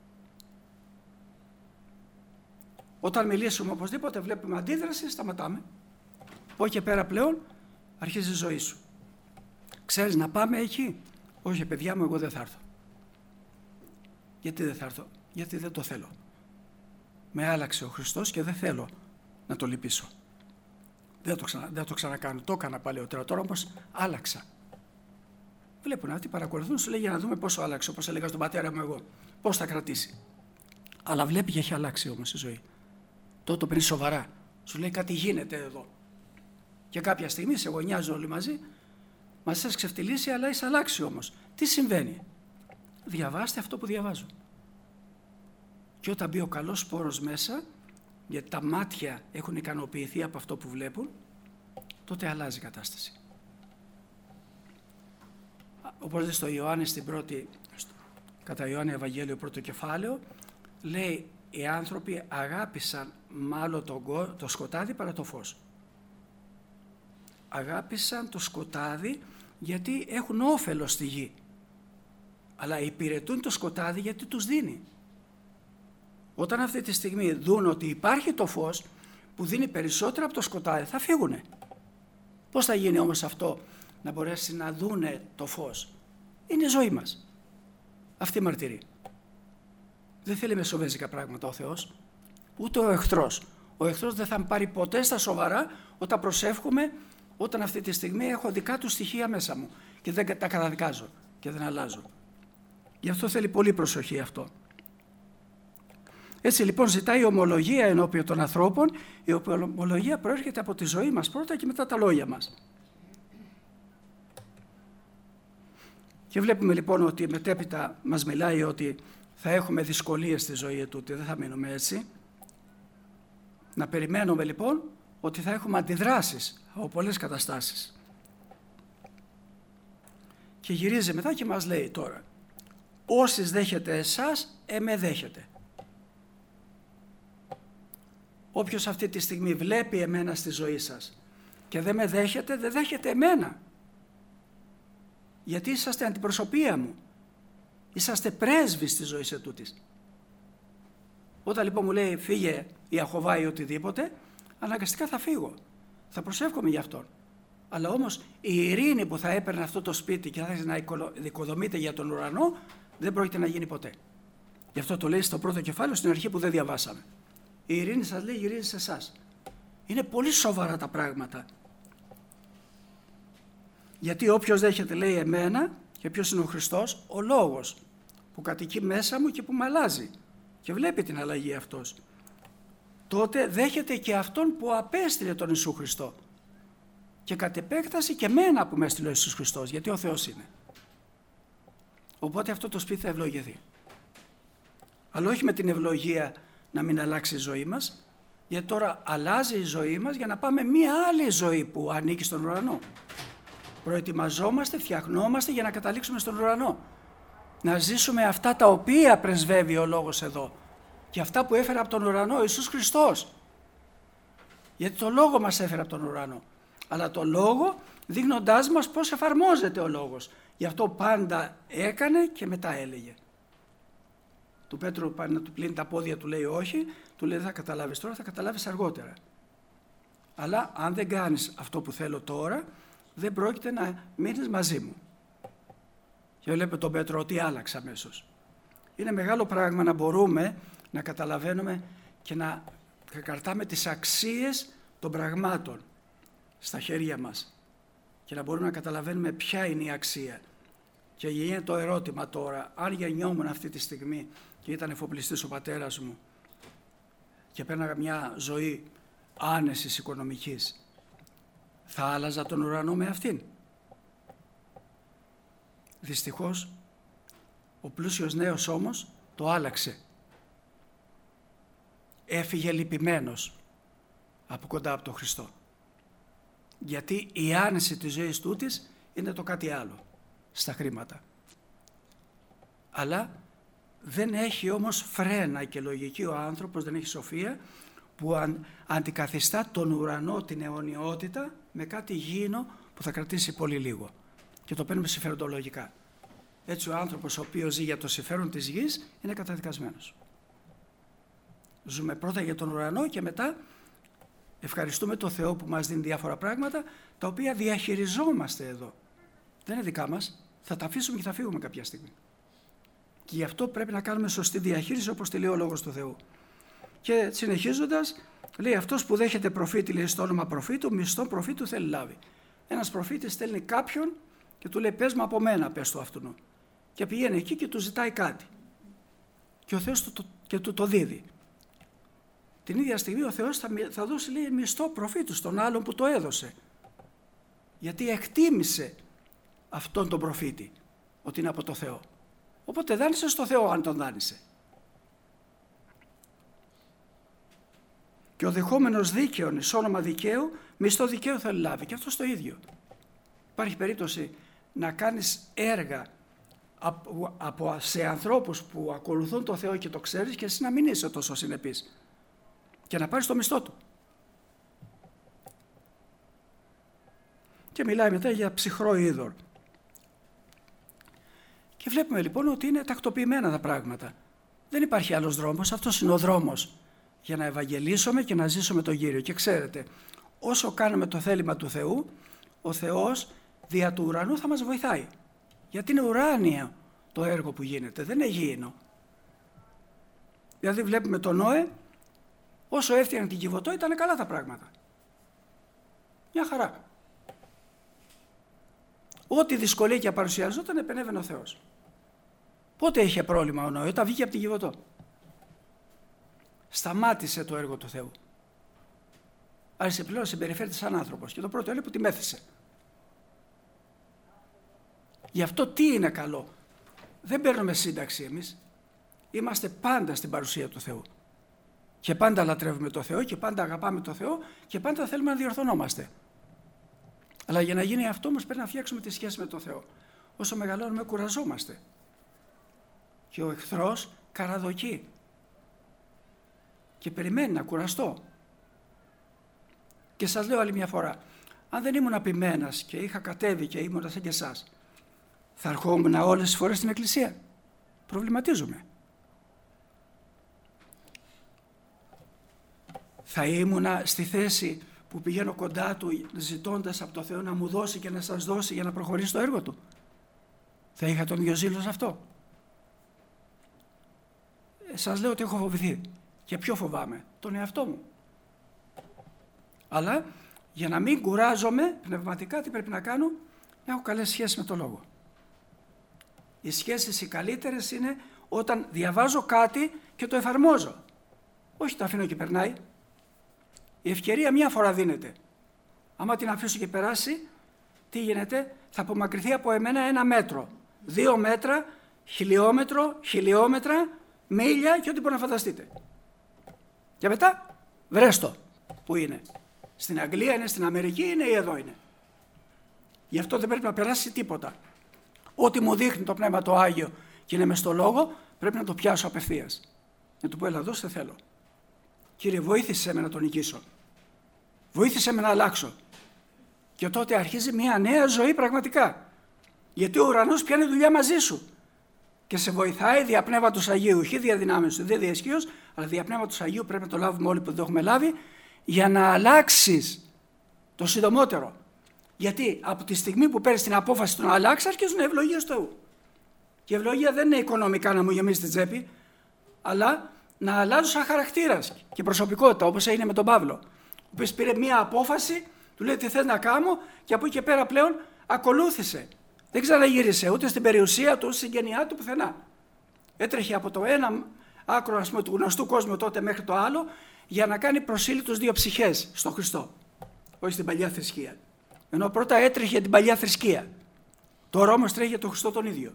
Όταν μιλήσουμε οπωσδήποτε βλέπουμε αντίδραση, σταματάμε. Από εκεί και πέρα πλέον αρχίζει η ζωή σου. Ξέρεις να πάμε εκεί? Όχι παιδιά μου, εγώ δεν θα έρθω. Γιατί δεν θα έρθω? Γιατί δεν το θέλω. Με άλλαξε ο Χριστός και δεν θέλω να το λυπήσω. Δεν το ξανακάνω. Το έκανα παλαιότερα, τώρα όμως άλλαξα. Βλέπουν αυτοί, παρακολουθούν, σου λέει για να δούμε πόσο άλλαξε, όπως έλεγα στον πατέρα μου εγώ. Πώς θα κρατήσει. Αλλά βλέπει και έχει αλλάξει όμως η ζωή. Τότε το παίρνει σοβαρά. Σου λέει κάτι γίνεται εδώ. Και κάποια στιγμή σε γωνιάζουν όλοι μαζί. Μας has ξεφτυλίσει, αλλά είσαι αλλάξει όμως. Τι συμβαίνει? Διαβάστε αυτό που διαβάζω. Και όταν μπει ο καλός σπόρος μέσα, γιατί τα μάτια έχουν ικανοποιηθεί από αυτό που βλέπουν, τότε αλλάζει η κατάσταση. Όπως λέει στο Ιωάννη κατά Ιωάννη Ευαγγέλιο πρώτο κεφάλαιο, λέει οι άνθρωποι αγάπησαν μάλλον το σκοτάδι παρά το φως. Αγάπησαν το σκοτάδι γιατί έχουν όφελος στη γη. Αλλά υπηρετούν το σκοτάδι γιατί τους δίνει. Όταν αυτή τη στιγμή δουν ότι υπάρχει το φως που δίνει περισσότερο από το σκοτάδι, θα φύγουνε. Πώς θα γίνει όμως αυτό να μπορέσει να δούνε το φως? Είναι η ζωή μας. Αυτή η μαρτυρία. Δεν θέλει μεσοβέζικα πράγματα ο Θεός, ούτε ο εχθρός. Ο εχθρός δεν θα με πάρει ποτέ στα σοβαρά όταν προσεύχομαι, όταν αυτή τη στιγμή έχω δικά του στοιχεία μέσα μου και δεν τα καταδικάζω και δεν αλλάζω. Γι' αυτό θέλει πολύ προσοχή αυτό. Έτσι λοιπόν ζητάει η ομολογία ενώπιον των ανθρώπων, η ομολογία προέρχεται από τη ζωή μας πρώτα και μετά τα λόγια μας. Και βλέπουμε λοιπόν ότι μετέπειτα μας μιλάει ότι θα έχουμε δυσκολίες στη ζωή τούτη, δεν θα μείνουμε έτσι. Να περιμένουμε λοιπόν ότι θα έχουμε αντιδράσεις από πολλές καταστάσεις. Και γυρίζει μετά και μας λέει τώρα, όσοι δέχεται εσάς, με δέχεται. Όποιος αυτή τη στιγμή βλέπει εμένα στη ζωή σας και δεν με δέχεται, δεν δέχεται εμένα. Γιατί είσαστε αντιπροσωπεία μου. Είσαστε πρέσβοι στη ζωή σε τούτης. Όταν λοιπόν μου λέει φύγε η Αχωβά ή οτιδήποτε, αναγκαστικά θα φύγω. Θα προσεύχομαι γι' αυτόν. Αλλά όμως η ειρήνη που θα έπαιρνε αυτό το σπίτι και θα άρχισε να οικοδομείται για τον ουρανό, δεν πρόκειται να γίνει ποτέ. Γι' αυτό το λέει στο πρώτο κεφάλαιο, στην αρχή που δεν διαβάσαμε. Η ειρήνη σας λέει γυρίζει σε εσάς. Είναι πολύ σοβαρά τα πράγματα. Γιατί όποιος δέχεται, λέει, εμένα, και ποιος είναι ο Χριστός, ο Λόγος που κατοικεί μέσα μου και που με αλλάζει και βλέπει την αλλαγή αυτός, τότε δέχεται και αυτόν που απέστειλε τον Ιησού Χριστό και κατ' επέκταση και μένα που με έστειλε ο Ιησούς Χριστός, γιατί ο Θεός είναι. Οπότε αυτό το σπίτι θα ευλογηθεί. Αλλά όχι με την ευλογία να μην αλλάξει η ζωή μας, γιατί τώρα αλλάζει η ζωή μας για να πάμε μία άλλη ζωή που ανήκει στον ουρανό. Προετοιμαζόμαστε, φτιαχνόμαστε για να καταλήξουμε στον ουρανό. Να ζήσουμε αυτά τα οποία πρεσβεύει ο Λόγος εδώ και αυτά που έφερε από τον ουρανό ο Ιησούς Χριστός. Γιατί το Λόγο μας έφερε από τον ουρανό. Αλλά το Λόγο δείχνοντάς μας πώς εφαρμόζεται ο Λόγος. Γι' αυτό πάντα έκανε και μετά έλεγε. Του Πέτρου πάνε να του πλύνει τα πόδια, του λέει όχι, του λέει δεν θα καταλάβεις τώρα, θα καταλάβεις αργότερα. Αλλά αν δεν κάνεις αυτό που θέλω τώρα, δεν πρόκειται να μείνεις μαζί μου. Και βλέπετε τον Πέτρο ότι άλλαξε αμέσως. Είναι μεγάλο πράγμα να μπορούμε να καταλαβαίνουμε και να κρατάμε τις αξίες των πραγμάτων στα χέρια μας και να μπορούμε να καταλαβαίνουμε ποια είναι η αξία. Και γίνεται το ερώτημα τώρα, αν γεννιόμουν αυτή τη στιγμή και ήταν εφοπλιστής ο πατέρας μου και πέρναγα μια ζωή άνεσης οικονομικής, θα άλλαζα τον ουρανό με αυτήν? Δυστυχώς, ο πλούσιος νέος όμως το άλλαξε. Έφυγε λυπημένος από κοντά από τον Χριστό. Γιατί η άνεση της ζωής τούτης είναι το κάτι άλλο, στα χρήματα. Αλλά δεν έχει όμως φρένα και λογική ο άνθρωπος, δεν έχει σοφία που αντικαθιστά τον ουρανό, την αιωνιότητα με κάτι γήινο που θα κρατήσει πολύ λίγο. Και το παίρνουμε συμφεροντολογικά. Έτσι ο άνθρωπος ο οποίος ζει για το συμφέρον της γης είναι καταδικασμένος. Ζούμε πρώτα για τον ουρανό και μετά ευχαριστούμε τον Θεό που μας δίνει διάφορα πράγματα τα οποία διαχειριζόμαστε εδώ. Δεν είναι δικά μας, θα τα αφήσουμε και θα φύγουμε κάποια στιγμή. Και γι' αυτό πρέπει να κάνουμε σωστή διαχείριση όπως τη λέει ο Λόγος του Θεού. Και συνεχίζοντας λέει αυτός που δέχεται προφήτη, λέει στο όνομα προφήτου, μισθό προφήτου θέλει λάβει. Ένας προφήτης στέλνει κάποιον και του λέει πες μου από μένα, πες του αυτού. Και πηγαίνει εκεί και του ζητάει κάτι. Και ο Θεός του το δίδει. Την ίδια στιγμή ο Θεός θα δώσει, λέει, μισθό προφήτου στον άλλον που το έδωσε. Γιατί εκτίμησε αυτόν τον προφήτη ότι είναι από το Θεό. Οπότε δάνεισε στο Θεό αν τον δάνεισε. Και ο δεχόμενος δίκαιον εις όνομα δικαίου, μισθό δικαίου θέλει λάβει. Και αυτό το ίδιο. Υπάρχει περίπτωση να κάνεις έργα σε ανθρώπους που ακολουθούν το Θεό και το ξέρεις και εσύ να μην είσαι τόσο συνεπής και να πάρεις το μισθό του. Και μιλάει μετά για ψυχρό είδωρ. Και βλέπουμε λοιπόν ότι είναι τακτοποιημένα τα πράγματα. Δεν υπάρχει άλλος δρόμος, αυτός είναι ο δρόμος για να ευαγγελίσουμε και να ζήσουμε τον Κύριο. Και ξέρετε, όσο κάνουμε το θέλημα του Θεού, ο Θεός δια του ουρανού θα μας βοηθάει. Γιατί είναι ουράνιο το έργο που γίνεται, δεν είναι γήινο. Δηλαδή βλέπουμε τον Νόε, όσο έφτιαχνε την Κιβωτό ήταν καλά τα πράγματα. Μια χαρά. Ό,τι δυσκολία και παρουσιαζόταν επενέβαινε ο Θεός. Πότε είχε πρόβλημα ο Νόε? Όταν βγήκε από την Κιβωτό. Σταμάτησε το έργο του Θεού. Άρχισε πλέον να συμπεριφέρεται σαν άνθρωπος και το πρώτο είναι που τη μέθησε. Γι' αυτό τι είναι καλό? Δεν παίρνουμε σύνταξη εμείς. Είμαστε πάντα στην παρουσία του Θεού. Και πάντα λατρεύουμε το Θεό και πάντα αγαπάμε το Θεό και πάντα θέλουμε να διορθωνόμαστε. Αλλά για να γίνει αυτό όμως πρέπει να φτιάξουμε τη σχέση με τον Θεό. Όσο μεγαλώνουμε κουραζόμαστε. Και ο εχθρός καραδοκεί. Και περιμένει να κουραστώ. Και σας λέω άλλη μια φορά, αν δεν ήμουν απειμένας και είχα κατέβει και ήμουν σαν και εσάς, θα ερχόμουν όλες τις φορές στην εκκλησία? Προβληματίζομαι. Θα ήμουνα στη θέση που πηγαίνω κοντά του ζητώντας από το Θεό να μου δώσει και να σας δώσει για να προχωρήσει το έργο του? Θα είχα τον ίδιο ζήλο σε αυτό? σας λέω ότι έχω φοβηθεί. Και ποιο φοβάμαι? Τον εαυτό μου. Αλλά για να μην κουράζομαι πνευματικά, τι πρέπει να κάνω? Να έχω καλές σχέσεις με τον Λόγο. Οι σχέσεις οι καλύτερες είναι όταν διαβάζω κάτι και το εφαρμόζω. Όχι το αφήνω και περνάει. Η ευκαιρία μία φορά δίνεται. Άμα την αφήσω και περάσει, τι γίνεται? Θα απομακρυνθεί από εμένα 1 μέτρο, 2 μέτρα, χιλιόμετρο, χιλιόμετρα, μίλια και ό,τι μπορεί να φανταστείτε. Και μετά βρέστο. Πού είναι? Στην Αγγλία είναι, στην Αμερική είναι ή εδώ είναι? Γι' αυτό δεν πρέπει να περάσει τίποτα. Ό,τι μου δείχνει το Πνεύμα το Άγιο και είναι μες στο Λόγο, πρέπει να το πιάσω απευθείας. Να του πω, έλα εδώ, σε θέλω. Κύριε, βοήθησε με να τον νικήσω. Βοήθησε με να αλλάξω. Και τότε αρχίζει μια νέα ζωή πραγματικά. Γιατί ο ουρανός πιάνει δουλειά μαζί σου. Και σε βοηθάει δια Πνεύματος Αγίου. Όχι δια δυνάμεως, δεν δια ισχύως, αλλά δια Πνεύματος Αγίου πρέπει να το λάβουμε όλοι που δεν το έχουμε λάβει, για να αλλάξεις το συντομότερο. Γιατί από τη στιγμή που παίρνεις την απόφαση του να αλλάξεις, αρχίζουν ευλογίες του Θεού. Και η ευλογία δεν είναι οικονομικά να μου γεμίσει την τσέπη, αλλά να αλλάζω σαν χαρακτήρας και προσωπικότητα, όπως έγινε με τον Παύλο. Ο οποίος πήρε μία απόφαση, του λέει τι θες να κάνω, και από εκεί και πέρα πλέον ακολούθησε. Δεν ξαναγύρισε ούτε στην περιουσία του, ούτε στην γενιά του, πουθενά. Έτρεχε από το ένα άκρο, ας πούμε, του γνωστού κόσμου τότε μέχρι το άλλο, για να κάνει προσήλυτους 2 ψυχές στον Χριστό, όχι στην παλιά θρησκεία. Ενώ πρώτα έτρεχε την παλιά θρησκεία, τώρα όμως τρέχει για τον Χριστό τον ίδιο.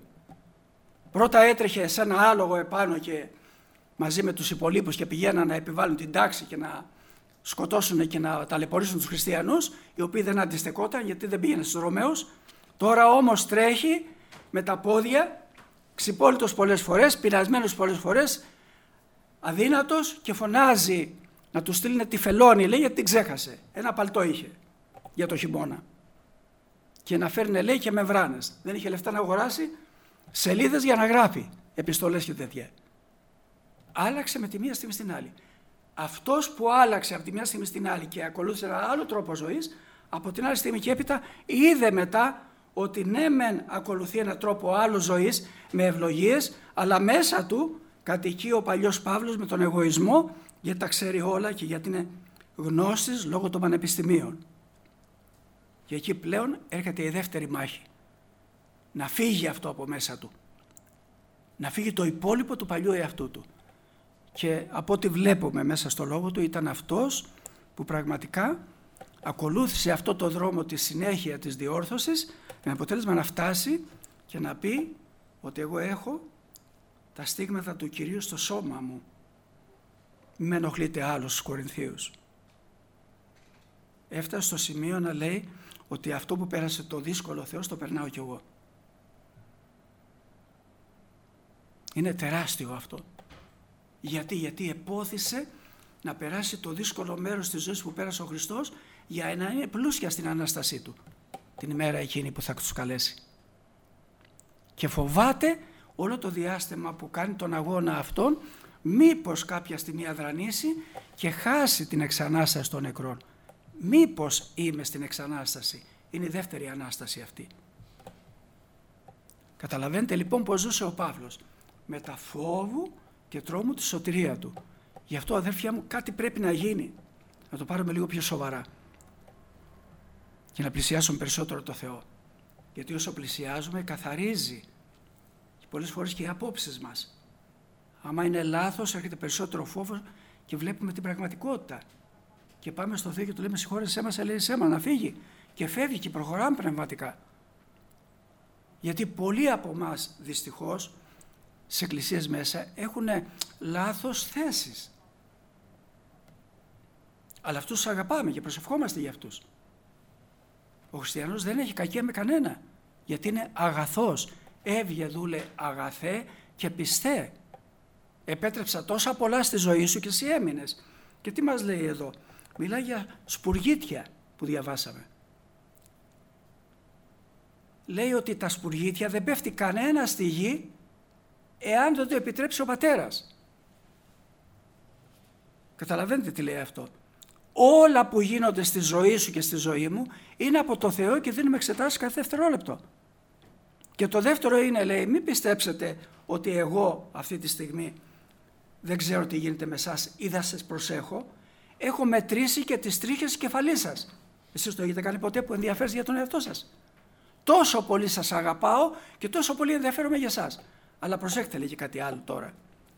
Πρώτα έτρεχε σε ένα άλογο επάνω και μαζί με τους υπολείπους και πηγαίναν να επιβάλλουν την τάξη και να σκοτώσουν και να ταλαιπωρήσουν τους χριστιανούς, οι οποίοι δεν αντιστεκόταν γιατί δεν πήγαινε στους Ρωμαίους. Τώρα όμως τρέχει με τα πόδια, ξυπόλυτος πολλές φορές, πειρασμένος πολλές φορές, αδύνατος, και φωνάζει να του στείλουν τη φελόνη, λέει, γιατί την ξέχασε. Ένα παλτό είχε για το χειμώνα. Και να φέρνει, λέει, και μεμβράνες. Δεν είχε λεφτά να αγοράσει σελίδες για να γράφει επιστολές και τέτοια. Άλλαξε με τη μία στιγμή στην άλλη. Αυτός που άλλαξε από τη μία στιγμή στην άλλη και ακολούθησε ένα άλλο τρόπο ζωής, από την άλλη στιγμή και έπειτα είδε μετά ότι ναι μεν ακολουθεί ένα τρόπο άλλο ζωής με ευλογίες, αλλά μέσα του κατοικεί ο παλιός Παύλος με τον εγωισμό, γιατί τα ξέρει όλα και γιατί είναι γνώστης λόγω των πανεπιστημίων. Και εκεί πλέον έρχεται η δεύτερη μάχη. Να φύγει αυτό από μέσα του. Να φύγει το υπόλοιπο του παλιού εαυτού του. Και από ό,τι βλέπουμε μέσα στο λόγο του, ήταν αυτός που πραγματικά ακολούθησε αυτό το δρόμο τη συνέχεια της διόρθωσης, με αποτέλεσμα να φτάσει και να πει ότι εγώ έχω τα στίγματα του Κυρίου στο σώμα μου. Μην με ενοχλείτε άλλους στους Κορινθίους. Έφτασε στο σημείο να λέει ότι αυτό που πέρασε το δύσκολο ο Θεός το περνάω κι εγώ. Είναι τεράστιο αυτό. Γιατί επώθησε να περάσει το δύσκολο μέρος της ζωής που πέρασε ο Χριστός για να είναι πλούσια στην Ανάστασή Του την ημέρα εκείνη που θα τους καλέσει. Και φοβάται όλο το διάστημα που κάνει τον αγώνα αυτόν, μήπως κάποια στιγμή αδρανήσει και χάσει την εξανάσταση των νεκρών. Μήπως είμαι στην εξανάσταση. Είναι η δεύτερη Ανάσταση αυτή. Καταλαβαίνετε λοιπόν πως ζούσε ο Παύλος. Με τα φόβου και τρόμου τη σωτηρία του. Γι' αυτό, αδέρφια μου, κάτι πρέπει να γίνει. Να το πάρουμε λίγο πιο σοβαρά. Και να πλησιάσουμε περισσότερο το Θεό. Γιατί όσο πλησιάζουμε καθαρίζει και πολλές φορές και οι απόψεις μας. Άμα είναι λάθος έρχεται περισσότερο φόβος και βλέπουμε την πραγματικότητα. Και πάμε στο Θεό και του λέμε συγχώρεσέ μας, ελέησέ μας, να φύγει. Και φεύγει και προχωράμε πνευματικά. Γιατί πολλοί από εμάς δυστυχώς στις εκκλησίες μέσα έχουν λάθος θέσεις. Αλλά αυτούς τους αγαπάμε και προσευχόμαστε για αυτούς. Ο χριστιανός δεν έχει κακία με κανένα, γιατί είναι αγαθός. Έβγε δούλε αγαθέ και πιστέ. Επέτρεψα τόσα πολλά στη ζωή σου και εσύ έμεινες. Και τι μας λέει εδώ? Μιλάει για σπουργίτια που διαβάσαμε. Λέει ότι τα σπουργίτια δεν πέφτει κανένα στη γη εάν δεν το επιτρέψει ο πατέρας. Καταλαβαίνετε τι λέει αυτό? Όλα που γίνονται στη ζωή σου και στη ζωή μου είναι από το Θεό και δίνουμε εξετάσεις κάθε δευτερόλεπτο. Και το δεύτερο είναι, λέει, μην πιστέψετε ότι εγώ αυτή τη στιγμή Δεν ξέρω τι γίνεται με εσάς ή θα σας προσέχω. Έχω μετρήσει και τις τρίχες της κεφαλής σας. Εσείς το έχετε κάνει ποτέ που ενδιαφέρεστε για τον εαυτό σας? Τόσο πολύ σας αγαπάω και τόσο πολύ ενδιαφέρομαι για εσάς. Αλλά προσέξτε, λέγει κάτι άλλο τώρα.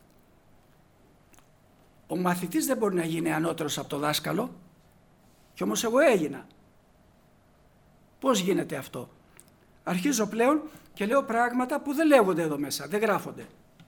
Ο μαθητής δεν μπορεί να γίνει ανώτερος από το δάσκαλο, κι όμως εγώ έγινα. Πώς γίνεται αυτό? Αρχίζω πλέον και λέω πράγματα που δεν λέγονται εδώ μέσα, δεν γράφονται.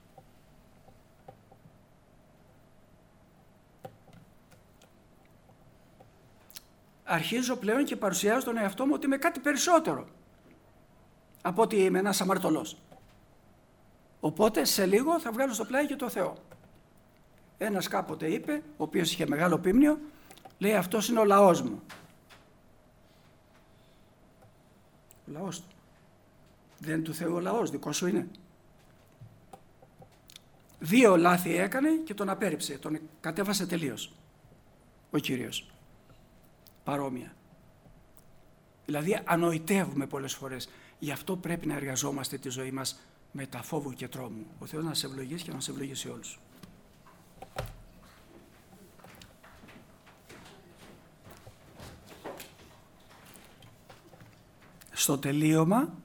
Αρχίζω πλέον και παρουσιάζω τον εαυτό μου ότι είμαι κάτι περισσότερο από ότι είμαι ένας αμαρτωλός. Οπότε σε λίγο θα βγάλω στο πλάι και το Θεό. Ένας κάποτε είπε, ο οποίος είχε μεγάλο πίμνιο, λέει αυτός είναι ο λαός μου. Ο λαός του. Δεν είναι του Θεού ο λαός, δικό σου είναι. 2 λάθη έκανε και τον απέρριψε, τον κατέβασε τελείως ο Κύριος. Παρόμοια. Δηλαδή ανοητεύουμε πολλές φορές. Γι' αυτό πρέπει να εργαζόμαστε τη ζωή μας με τα φόβου και τρόμου. Ο Θεός να σε ευλογήσει και να σε ευλογήσει όλους. Στο τελείωμα